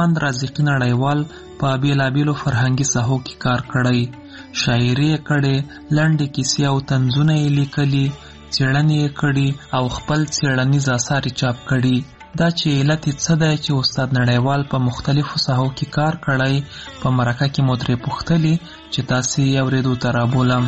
پوهاند رازقي نړیوال په بیلابیلو فرهنګي ساحو کې کار کړی، شاعري یې کړې، لنډې کیسې او طنزونه یې لیکلي، څېړنې یې کړي او خپل څېړنیز اثار یې چاپ کړي. دا چې علت یې څه دی چې استاد نړیوال په مختلفو ساحو کې کار کړی، په مرکه کې مو ترې پوښتلي چې تاسې یې اورېدو ته رابولم.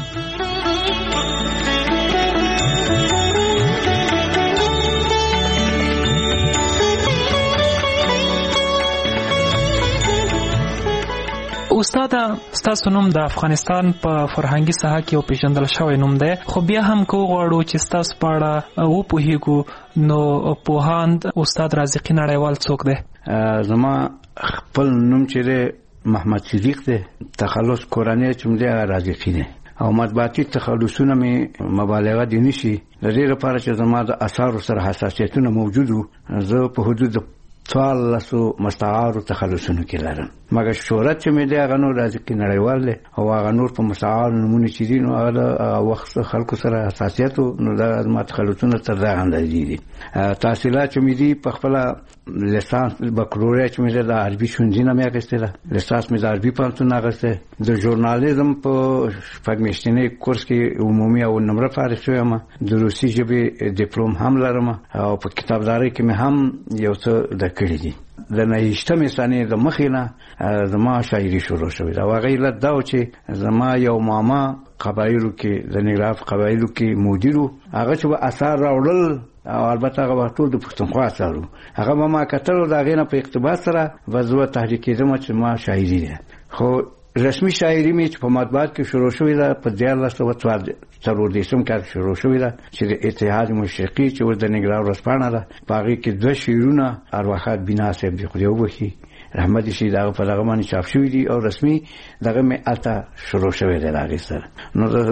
استاد، ستاسو نوم د افغانستان په فرهنګي ساحه کې یو پیژندل شوی نوم دی، خو بیا هم که وغواړو چې ستاسو په اړه وپوهیږو، نو پوهاند استاد رازقي نړیوال څوک دی؟ زما خپل نوم چې دی محمد صدیق دی، تخلص کورنۍ چې مې دی رازقي دی، او مطبوعاتي تخلصونه مې مبالغه دي نشي. د دې لپاره چې زما د اثارو سره حساسیتونه موجود وو، زه په حدود 14 مستعارو تخلصونو کې لرم، مګر شهرت چې مې دی هغه نور رازقي نړیوال دی، او هغه نور په مستعارو نومونه چې دي نو هغه د وخت خلکو سره حساسیت نو دا زما تخلصونه تر دا اندازې دي. تحصیلات چې مې دي په خپله لیسانس بکالوریا چې مې دی د عربي ښوونځي نه مې اخیستله، لیسانس مې د عربي پوهنتون نه اخیستی، د ژورنالیزم په شپږ میاشتني کورس کې عمومي او نمره فارغ شوی یم، د روسي ژبې ډیپلوم هم لرم، او په کتابدارۍ کې مې هم یو څه د کړي دي. د 29مې سنې د مخې نه زما شاعري شروع شوې ده، او هغه علت دا و چې زما یو ماما قبایلو کې د ننګرهار قبایلو کې مدیر و، هغه چې به اثار راوړل، او البته هغه ټول د پښتونخوا اثار و، هغه به ما کتل او د هغې نه په اقتباس سره به زه تحریک کېدم چې ما شاعري ده. خو رسمي شاعري مې چې په مطبوعات کې شروع شوې ده په 1440 کال شروع شوې ده، چې د اتحاد مشرقي چې ور د ننګرهار ورځپاڼه ده، په هغې کې 2 شعرونه ارواښاد بنا صاحب دې خدای وبخښي رحمت شي دغه په دغه باندې چاپ شوي دي، او رسمي دغه مې هلته شروع شوی دی د هغې سره. نو د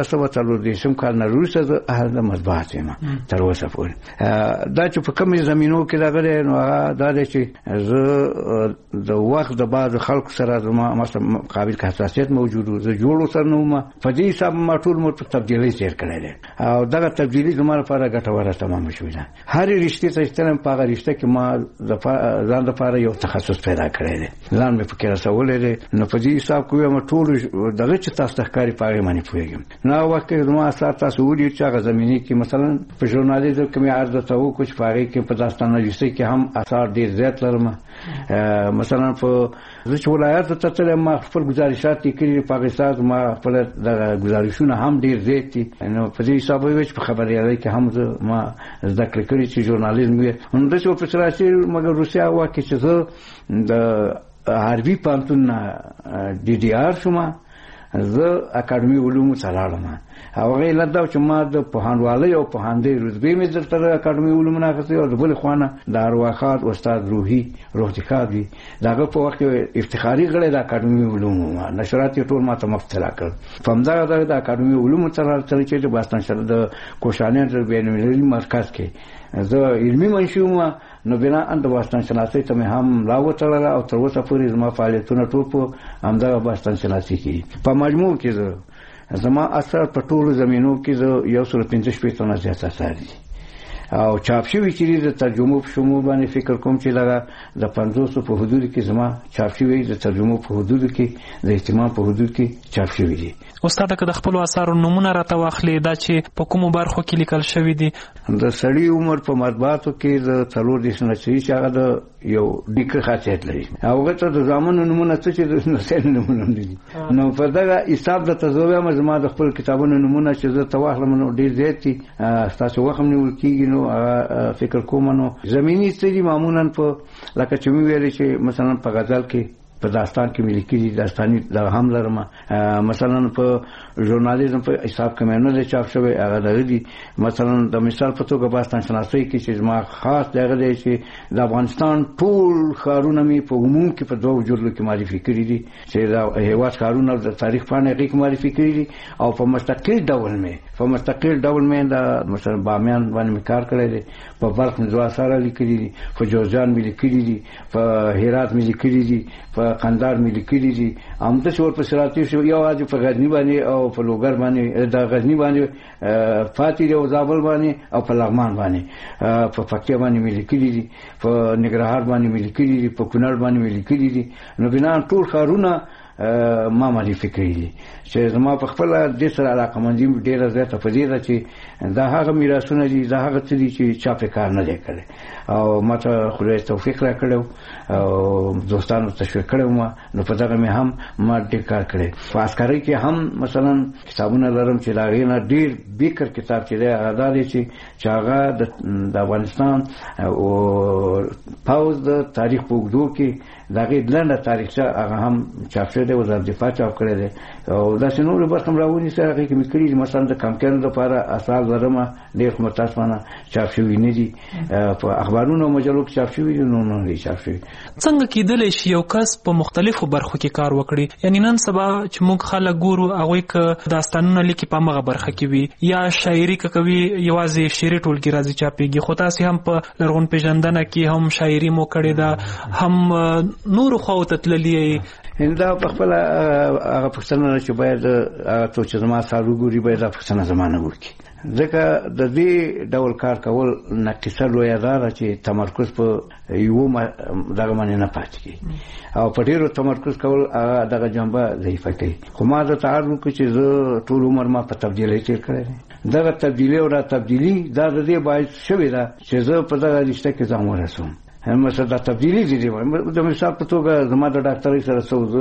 1440 کال نه وروسته زه اهل د مطبوعات یم تر اوسه پورې. دا چې په کومې زمینو کې دغه دی نو هغه دا دی چې زه د وخت د بعضو خلکو سره زما مثلا مقابل که حساسیت موجود و، زه جوړ ورسره نه وم، په دې حساب ما ټول مو تبدیلۍ تېر کړی دی، او دغه تبدیلي زما لپاره ګټوره تمامه شوې ده. هرې رشتې ته چې تلم په هغه رشته کې ما ځان لپاره یو تخصص پیدا کړی دی، ځان مې پکې رسولی دی، نو په دې حساب کې وایم ټول دغه چې تاسو ته ښکاري په هغې باندې پوهېږم. نو هغه وخت کې زما اثار تاسو ولید چې هغه زمینې کې مثلا په ژورنالیزم کې مې عرض ته وکړو چې په هغې کې په داستاننویسۍ کې هم اثار ډېر زیات لرم. مثلا په زه چې ولایاتو ته تلم ما خپل ګزارشات لیکلي دي، په هغې سره زما خپل دغه ګزارشونه هم ډېر زیات دي. نو په دې حساب وایي چې په خبریالۍ کې هم زه ما زده کړې کړي چې ژورنالیزم وي. نو داسې ورپسې راسي، مګر روسیه هغه وخت کې چې زه د عربي پوهنتون نه DDR شوم، زه اکاډمي علومو ته لاړم، او هغه علت دا چې ما د پوهنوالۍ او پوهاندۍ رتبې مې دلته د اکاډمي علومو نه اخیستې، او د بلې خوا نه د ارواښاد استاد روحي روحتخاب وي، د هغه په وخت کې افتخاري غړی د اکاډمي علومو وه، نشرات یې ټول ما ته مفت راکړل. په همدغه ډول د اکاډمي علومو ته راتلل چې د باستان د کوشانیان د بینالمللي مرکز کې زه علمي منشي وم، نو بناءً د باستان شناسۍ ته مې هم لا وتړله، او تر اوسه پورې زما فعالیتونه ټول په همدغه باستان شناسۍ کې دي. په مجموع کې زما اثر په ټولو زمینو کې 115 نه زیات اثار دي، او چاپ شوي چې د ترجمو په شمول باندې فکر کوم چې لږه د 500 په حدود کې زما چاپ شوي، د ترجمو په حدود کې، د اهتمام په حدود کې چاپ شوي دي. استاد که د خپلو اثارو نومونه راته واخلې، دا چې په کومو برخو کې لیکل شوي دي؟ د سړي عمر په مطبوعاتو کې د 40 نه چې هغه د یو ډیکر خاصیت لري، هغه ته د زامنو نومونه څه چې د نسل نومونه دي. نو په دغه حساب د تزویم زما د خپل کتابونو نومونه چې زه ته واخلم نو ډېر زیات دي، ستاسو وخت هم نیول کېږي. نو فکر کوم نو زمینی څه دي معمولا په لکه چې مې ویلې چې مثلا په غزل کې په داستان کې مې لیکلي داستاني دغه هم لرم، مثلا په ژورنالیزم په حساب کې مې نه چاپ شوی، هغه دغه دي. مثلا د مثال په توګه باستان شناسۍ کې چې زما خاص دغه دی چې د افغانستان ټول ښارونه مې په عموم کې په 2 جلدو کې معرفي کړي دي، چې د هېواد ښارونه د تاریخ پاڼې هغې کې معرفي کړي دي، او په مستقل ډول مې په مستقل ډول مې د مثلا بامیان باندې کار کړی دی، په بلخ مې دوه اثار لیکلي دي، په جوزجان مې لیکلي دي، په هرات مې لیکلي دي، په قندهار مې لیکلي دي. همداسې ورپسې راتېر شو یوازې په غزني باندې او په لوګر باندې د غزني باندې پاتې دی او زابل باندې او په لغمان باندې په پکتیا باندې مې لیکلي دي، په ننګرهار باندې مې لیکلي دي، په کونړ باندې مې لیکلي دي. نو بنا ټول ښارونه ما معرفي کړي دي چې زما په خپل د سره علاقمندي ډیره زیاته په دې ده چې دا هغه میراثونه دي، دا هغه څه دي چې چا په کار نه دی کړی او ماته خدای توفیق راکړو او دوستانو تشویق کړو ما. نو په دغه مې هم ما ډېر کار کړی. په عسکرۍ کې هم مثلا کتابونه لرم چې د هغې نه ډېر بیکر کتاب چې دی هغه دا دی چې هغه د افغانستان او پوځ د تاریخ په اوږدو کې د هغې لنډه تاریخچه هغه هم چاپ شوی دی، وزارت دفاع چاپ کړی دی او داسې نورې برخې هم راونیسه هغې کې مې کړي دي. مثلا د کمپیانو لپاره اثار لرمه ډېر خو متاسفانه چاپ شوي نه دي، په اخبارونو او مجلو کې چاپ شوي دي، نور نه دي چاپ شوي. څنګه کېدلی شي یو کس په مختلفو برخو کې کار وکړي؟ یعنی نن سبا چې موږ خلک ګورو هغوی که داستانونه لیکي په همغه برخه کې وي یا شاعري که کوي یوازې شعري ټولګي راځي چاپېږي، خو تاسې هم په لرغون پېژندنه کې هم شاعري مو کړې ده، هم نورو خواو ته تللي. دا په خپل هغه پوښتنه چې باید هغه څوک چې زما اثار وګوري باید دا پوښتنه زما نه وکړي، ځکه د دې ډول کار کول نقیصه لویه دا ده چې تمرکز په یوه دغه باندې نه پاتې کېږي او په ډېرو تمرکز کول هغه دغه جنبه ضعیفه کوي. خو ما دا تعهد وکړ چې زه ټول عمر ما په تبدیلۍ تېر کړی دی. دغه تبدیلي او را تبدیلي دا د دې باعث شوې ده چې زه په دغه رشته کې ځان ورسوم. مثلا دا تبدیلی دي د مثال په توګه زما د ډاکټرۍ سره زه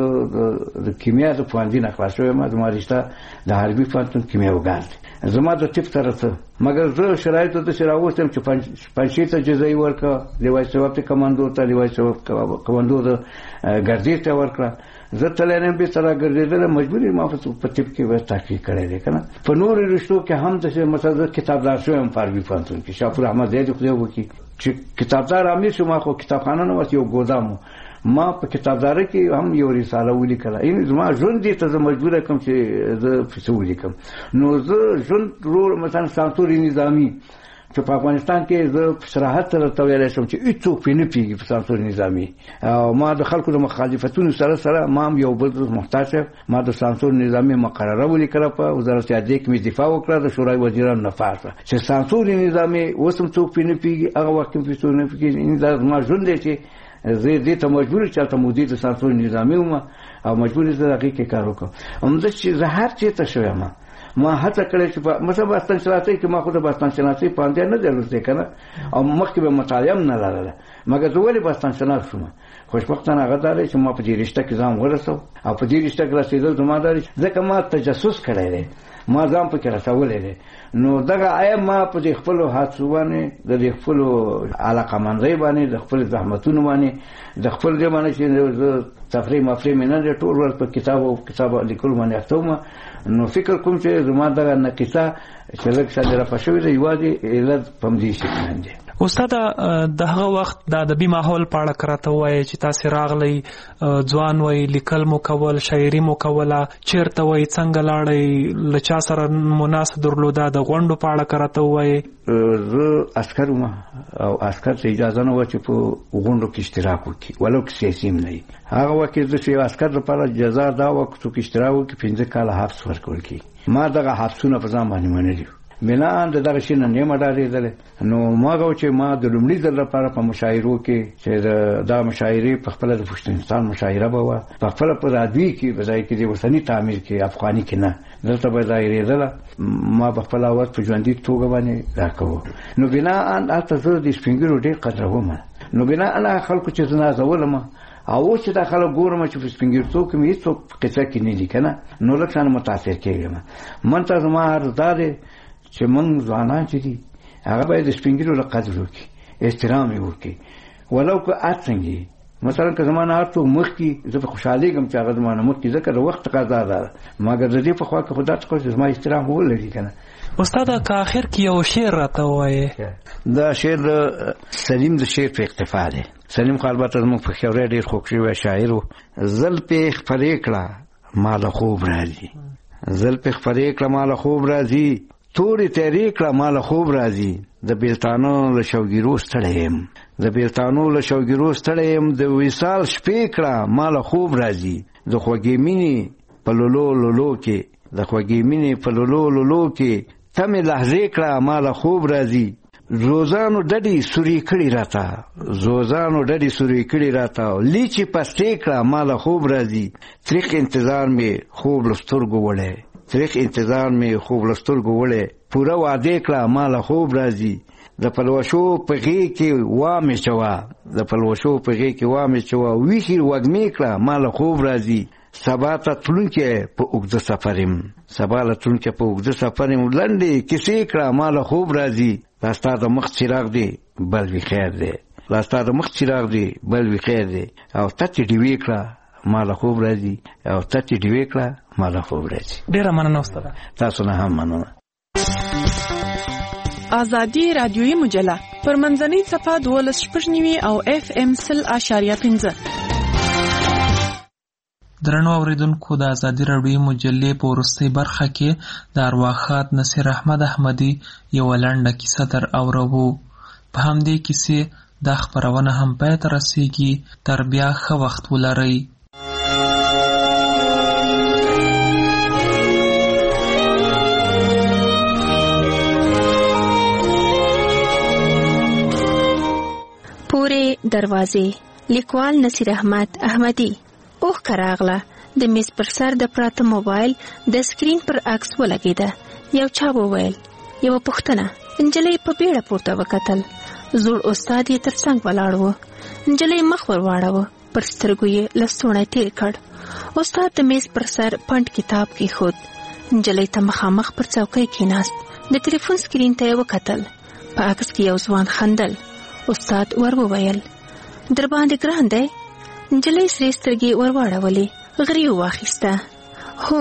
د کیمیا د پوهنځي نه خلاص شوی، زما رشته د حربي پوهنتون کیمیاوګر دی، زما د طب سره څه، مګر زه شرایطو داسې راوستم چې پنجشیر ته جزایي ورکړه، لیوای سبب ته کمانډو ته، لیوای سبب کمانډو د ګردیز ته ورکړه. زه تللی نه یم بېرته راګرځېدلی، مجبور ما په طب کې به تحقیق کړی دی که نه. په نورو رشتو کې هم داسې مثلا زه کتابدار شوی یم په حربي پوهنتون کې، شاپور احمد زی دې خدای وکړي چې کتابدار امیر شو. ما خو کتابخانه نه وه، یو ګودام و، ما په کتابدارۍ کې هم یو رساله ولیکله. یعنې زما ژوند دې ته زه مجبوره کړم چې زه څه ولیکم. نو زه ژوند مثلا سانسور نظامي چې په افغانستان کې زه په صراحت سره ته ویلی شم چې هېڅوک پرې نه پوهېږي په سانسور نظامي. او ما د خلکو د مخالفتونو سره ما هم یو بل محتاج یم. ما د سانسور نظامي مقرره ولیکله، په وزارت عدلیه کې مې دفاع وکړه د شورای وزیرانو نه پاسه چې سانسور نظامي اوس هم څوک پرې نه پوهېږي، هغه وخت کې پرې څوک نه پوهېږي. دا زما ژوند دی چې زه دې ته مجبور چې هلته مدیر د سانسور نظامي وم او مجبور زه د هغې کې کار وکړم. همدا چې زه هر چېرته شوی یم ما هڅه کړې چې مثلا باستان شناسۍ کې ما خو د باستان شناسۍ پوهنځی نه دی لوستی که نه، او مخکې به مطالعه هم نه لرله، مګر زه ولې باستان شناس شوم؟ خوشبختانه هغه دا دی چې ما په دې رشته کې ځان ورسوم او په دې رشته کې رسېدل زما دا دی ځکه ما تجسس کړی دی، ما ځان پکې رسولی دی. نو دغه عیب ما په دې خپلو حادثو باندې، د دې خپلو علاقمندۍ باندې، د خپلو زحمتونو باندې، د خپل دې باندې چې زه تفریح مفریح مې نه دی ټول ورځ په کتاب لیکلو باندې اخته وم. نو فکر کوم چې زما دغه نقیصه چې لږ څه رفع شوې ده یوازې علت په همدې شي باندې. استاد د هغه وخت د ادبي ماحول په اړه راته ووایئ چې تاسې راغلی، ځوان وئ، لیکل مو کول، شاعري مو کوله، چېرته وئ، څنګه لاړئ، له چا سره مو ناسته درلوده، د غونډو په اړه راته ووایئ. زه عسکر وم او عسکر ته اجازه نه وه چې په غونډو کې اشتراک وکړي، ولو که سیاسي هم نه وي. هغه وخت کې زه چې یو عسکر لپاره جزا دا وه که څوک اشتراک وکړي 15 کاله حبس ورکول کېږي. ما دغه حبسونه په ځان باندې منلي وو، بنا د دغه شي نه نیمه ډارېدلې. نو ما هغه چې ما د لومړي ځل لپاره په مشاعرو کې چې دا مشاعرې په خپله د پښتونستان مشاعره به وه، په خپله په رادیو کې په ځای کې د اوسني تعمیر کې افغاني کې نه، دلته به ظاهرېدله. ما په خپل اواز په ژوندي توګه باندې راکوه. نو بناء هلته زه د سپین ږیرو ډېر قدروم. نو بناء هغه خلکو چې زه نازولم او اوس چې دا خلک ګورم چې په سپین ږیرتوب کې مې هېڅوک قصه کې نه دي که نه، نو لږ څه متاثر کېږم. من ته زما عرض دا دی چې موږ ځوانان چې دي هغه باید د سپین ږیرو له قدر وکړي، احترام یې وکړي، ولو که هر څنګه. مثلا که زما نه هر څوک مخکې زه په خوشحالېږم چې هغه زما نه مخکې، ځکه د وخت تقاضا ده، مګر د دې په خوا کې خو دا څه چې زما احترام ولري که نه. استاد که آخر کې یو شعر راته ووایې. دا شعر د سلیم د شعر په اقتفا دی. سلیم خو البته زموږ په خیورۍ ډېر خوږ شوی شاعر و. زلفې خپرې کړه ما له خوب راځي، زلفې خپرې کړه ما له خوب راځي، تورې تیارې کړه مال خوب راځي د بیلتانو له شوګیرو ستړی یم د بیلتانو له شوګیرو ستړی یم د وصال شپې کړه مال خوب راځي د خوږې مینې په لولو لولو کې د خوږې مینې په لولو لولو کې تمې لحظې کړه مال خوب راځي زوزانو ډډې سوري کړي راته زوزانو ډډې سوري کړي راته لیچې پستې کړه مال خوب راځي تریخ انتظار مې خوب له سترګو وړی تریخ انتظار مې خوب له سترګو وړی پوره وعدې کړه مال خوب راځي د پلوشو په غېږ کې وامې چوه د پلوشو په غېږ کې وامې چوه ویښې وږمې کړه مال خوب راځي سبا ته تلونکی په اوږده سفر یم سبا له تلونکی په اوږده سفر یم لنډې کیسې کړه مال خوب راځي دا ستا د مخ چراغ دی بل وي خیر دی دا ستا د مخ چراغ دی بل وي خیر دی او تتې ډیوې کړه مال خوب راځي او تتې ډیوې کړه مال خوب راځي. ډیره مننه استاد. تاسو نه هم مننه. آزادی رادیویی مجله پر منځنۍ صفحه 12.9 او FM 0.5. درنو اوریدونکو د آزادی رادیویی مجلې په وروستۍ برخه کې د ارواښاد نصیر احمد احمدي یو لنډه کیسه در اورو. په همدې کیسې دا خپرونه هم پای ته رسیږي. تر بیا ښه وخت ولرئ. پورې دروازې لیکوال نصیر احمد احمدي. اوخ کراغله د میز پر سر د پراته موبایل د سکرین پر عکس ولګیده. یو چا وویل یو پښتنه. انجلۍ په بیړه پورته وکتل. زوړ استاد یې ترڅنګ ولاړ و. انجلۍ مخ ور واړاوه. پر سترګو یې لستوڼی تیر کړ. استاد د میز پر سر پنډ کتاب کېښود. انجلۍ ته مخامخ پر څوکۍ کېناست. د ټلیفون سکرین ته یې وکتل. په عکس کې یو ځوان خندل. استاد ور وویل در باندې ګران دی. انجلۍ سرې سترګې ور واړولې. غري واخیسته. هو.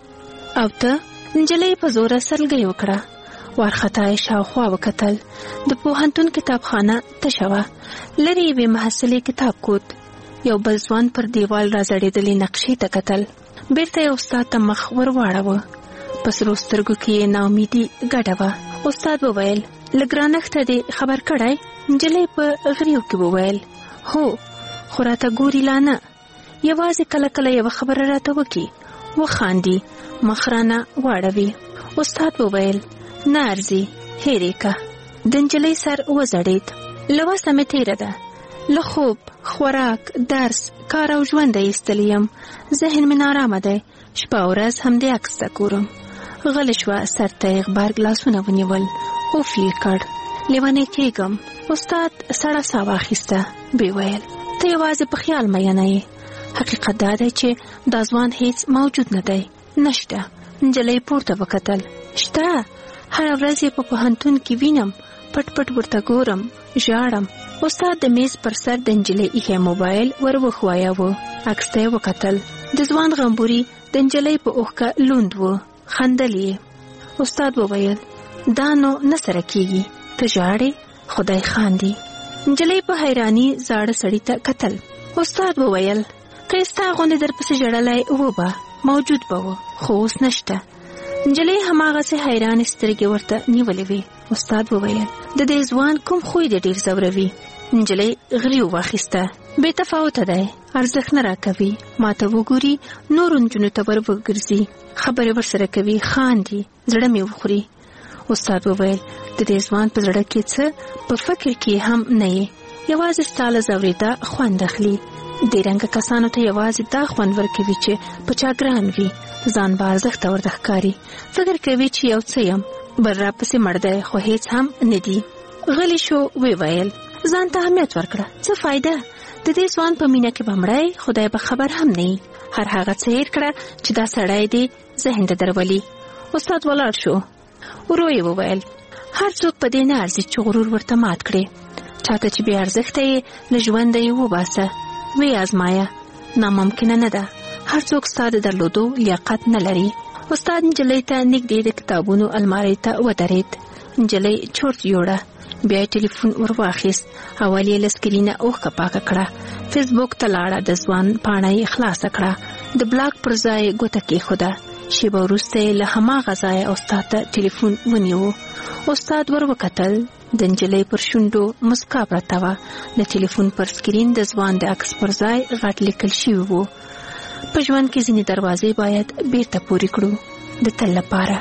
او ته؟ انجلۍ په زوره سلګۍ وکړه. وارخطا یې شاوخوا وکتل. د پوهنتون کتابخانه تشه وه. لرې یوې محصلې کتاب کوت. یو بل ځوان پر دیوال راځړېدلې نقشې ته کتل. بیرته یې استاد ته مخ ور واړاوه. په سرو سترګو کې یې ناامیدي ګډه وه. استاد وویل له ګرانښته دې خبر کړی؟ انجلۍ په غریو کې وویل هو خو راته ګوري لا نه. یوازې کله کله یوه خبره راته وکړي. وخاندي. مخ رانه واړوي. استاد وویل نه ارزي هېرې که. د انجلۍ سر وځړېد. له وسه مې تېره ده. له خوب خوراک درس کار او ژونده ایستلی یم. ذهن مې نارامه دی. شپه او ورځ همدې عکس ته ګورم. غلی شوه. سر ته یې غبرګ لاسونه ونیول. اوف یې کړ. لیونی کېږم. استاد سړه ساه واخیسته. بې ویل ته یوازې په خیال مینه یې. حقیقت دا دی چې دا ځوان هیڅ موجود نه دی. نشته. نجلۍ پورته وکتل. شته. هره ورځ یې په پوهنتون کې وینم. پټ پټ ورته ګورم. ژاړم. استاد د میز پر سر د نجلۍ ایښی موبایل ور وښوایاوه. عکس ته یې وکتل. د ځوان غمبوري د نجلۍ په اوښکه لوند و. خندل یې. استاد وویل دا نو نه سره کېږي. ته ژاړې؟ خدای خاندي. نجلۍ په حیراني زاړه سړي ته کتل. استاد وویل که ستا غوندې درپسې ژړلی و به موجود به و خو اوس نشته. نجلۍ هماغسې حیرانې سترګې ورته نیولې وې. استاد وویل د دې ځوان کوم خوی دې ډېر ځوروي؟ نجلۍ غري واخیسته. بې تفاوته دی. ارزښت نه راکوي. ما ته وګوري. نورو نجونو ته ور وګرځي. خبرې ورسره کوي. خاندي. زړه مې وخوري. استاد وویل د دې ځوان په زړه کې څه په فکر کې هم نه یې. یوازې ستا له ځورېدا خوند اخلي. دې رنګه کسانو ته یوازې دا خوند ورکوي چې په چا ګران وي. ځان به ارزښته ورته ښکاري. فکر کوي چې یو څه یم. بل راپسې مړ دی خو هیڅ هم نه دي. غلی شو. ویل ځان ته اهمیت ورکړه. څه فایده؟ د دې ځوان په مینه کې به مړی خدای به خبر هم نه وي. هر هغه څه هېر کړه چې دا سړی دې ذهن ته درولي. استاد ولاړ شو. ورو یې وویل هر څوک په دې نه ارزي چې غرور ورته مات کړي. چاته چې بې ارزښته یې له ژونده یې وباسه. وی ازمایه. ناممکنه نه ده. هر څوک ستا د درلودو لیاقت نه لري. استاد نجلۍ ته نږدې د کتابونو المارۍ ته ودرېد. نجلۍ چورت یوړه. بیا یې ټلیفون ور واخیست. اول یې له سکرینه اوښکه پاکه کړه. فیسبوک ته لاړه. د ځوان پاڼه یې خلاصه کړه. د بلاک پر ځای ګوته کېښوده. شیبه وروسته له هماغه ځایه استاد ته ټلیفون ونیو. استاد ور وکتل، د نجلۍ پر شونډو مسکا پرته وه. د ټلیفون پر سکرین د ځوان د عکس پر ځای غټ لیکل شوي وو: په ژوند کې ځینې دروازې باید بیرته پورې کړو، د تل لپاره.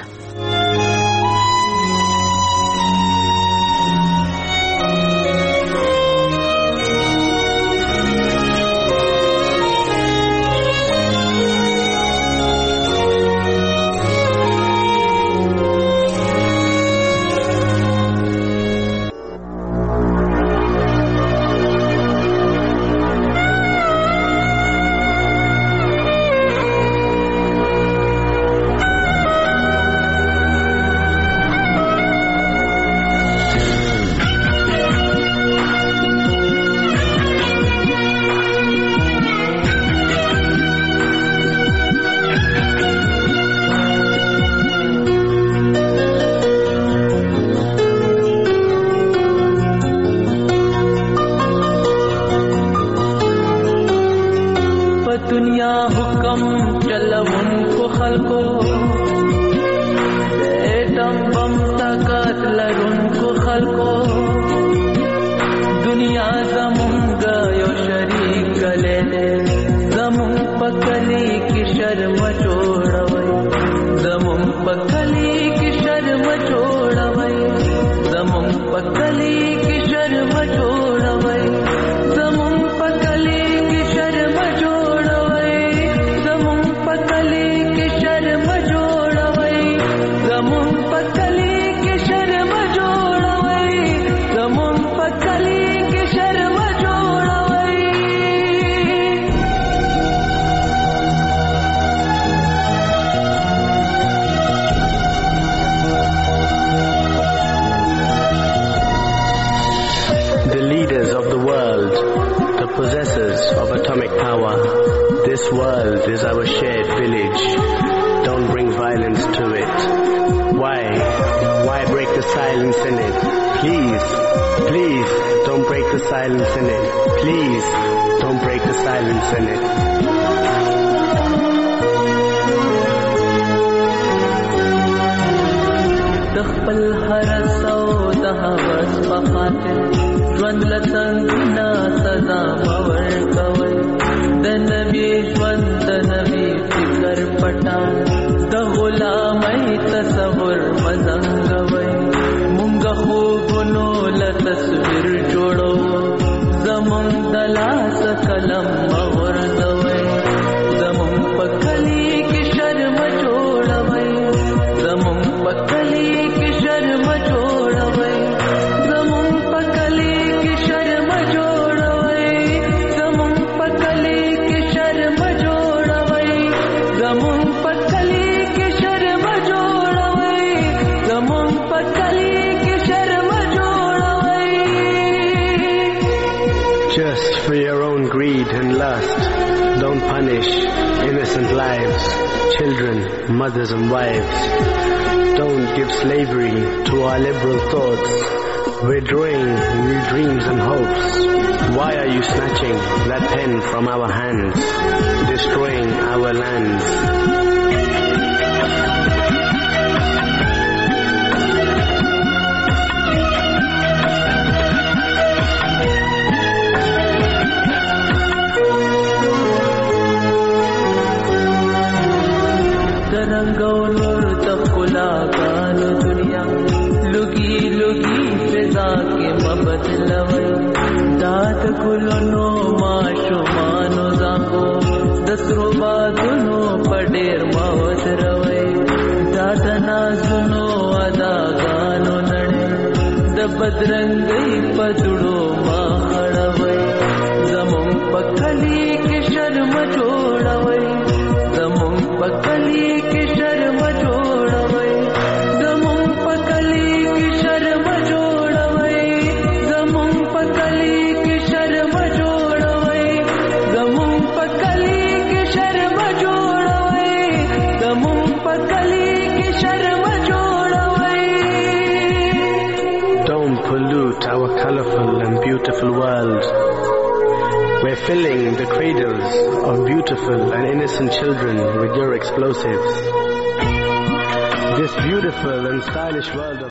Mothers and wives, don't give slavery to our liberal thoughts. We're drawing new dreams and hopes. Why are you snatching that pen from our hands, destroying our lands? بدرنګي پدړو ما خړوي زمون پکلي کې شرم جوړوي زمون پکلي کې شرم جوړوي زمون پکلي کې شرم جوړوي زمون پکلي کې شرم جوړوي زمون پکلي کې شرم جوړوي زمون پکلي کې شرم Pollute our colorful and beautiful world. We're filling the cradles of beautiful and innocent children with your explosives. this beautiful and stylish world of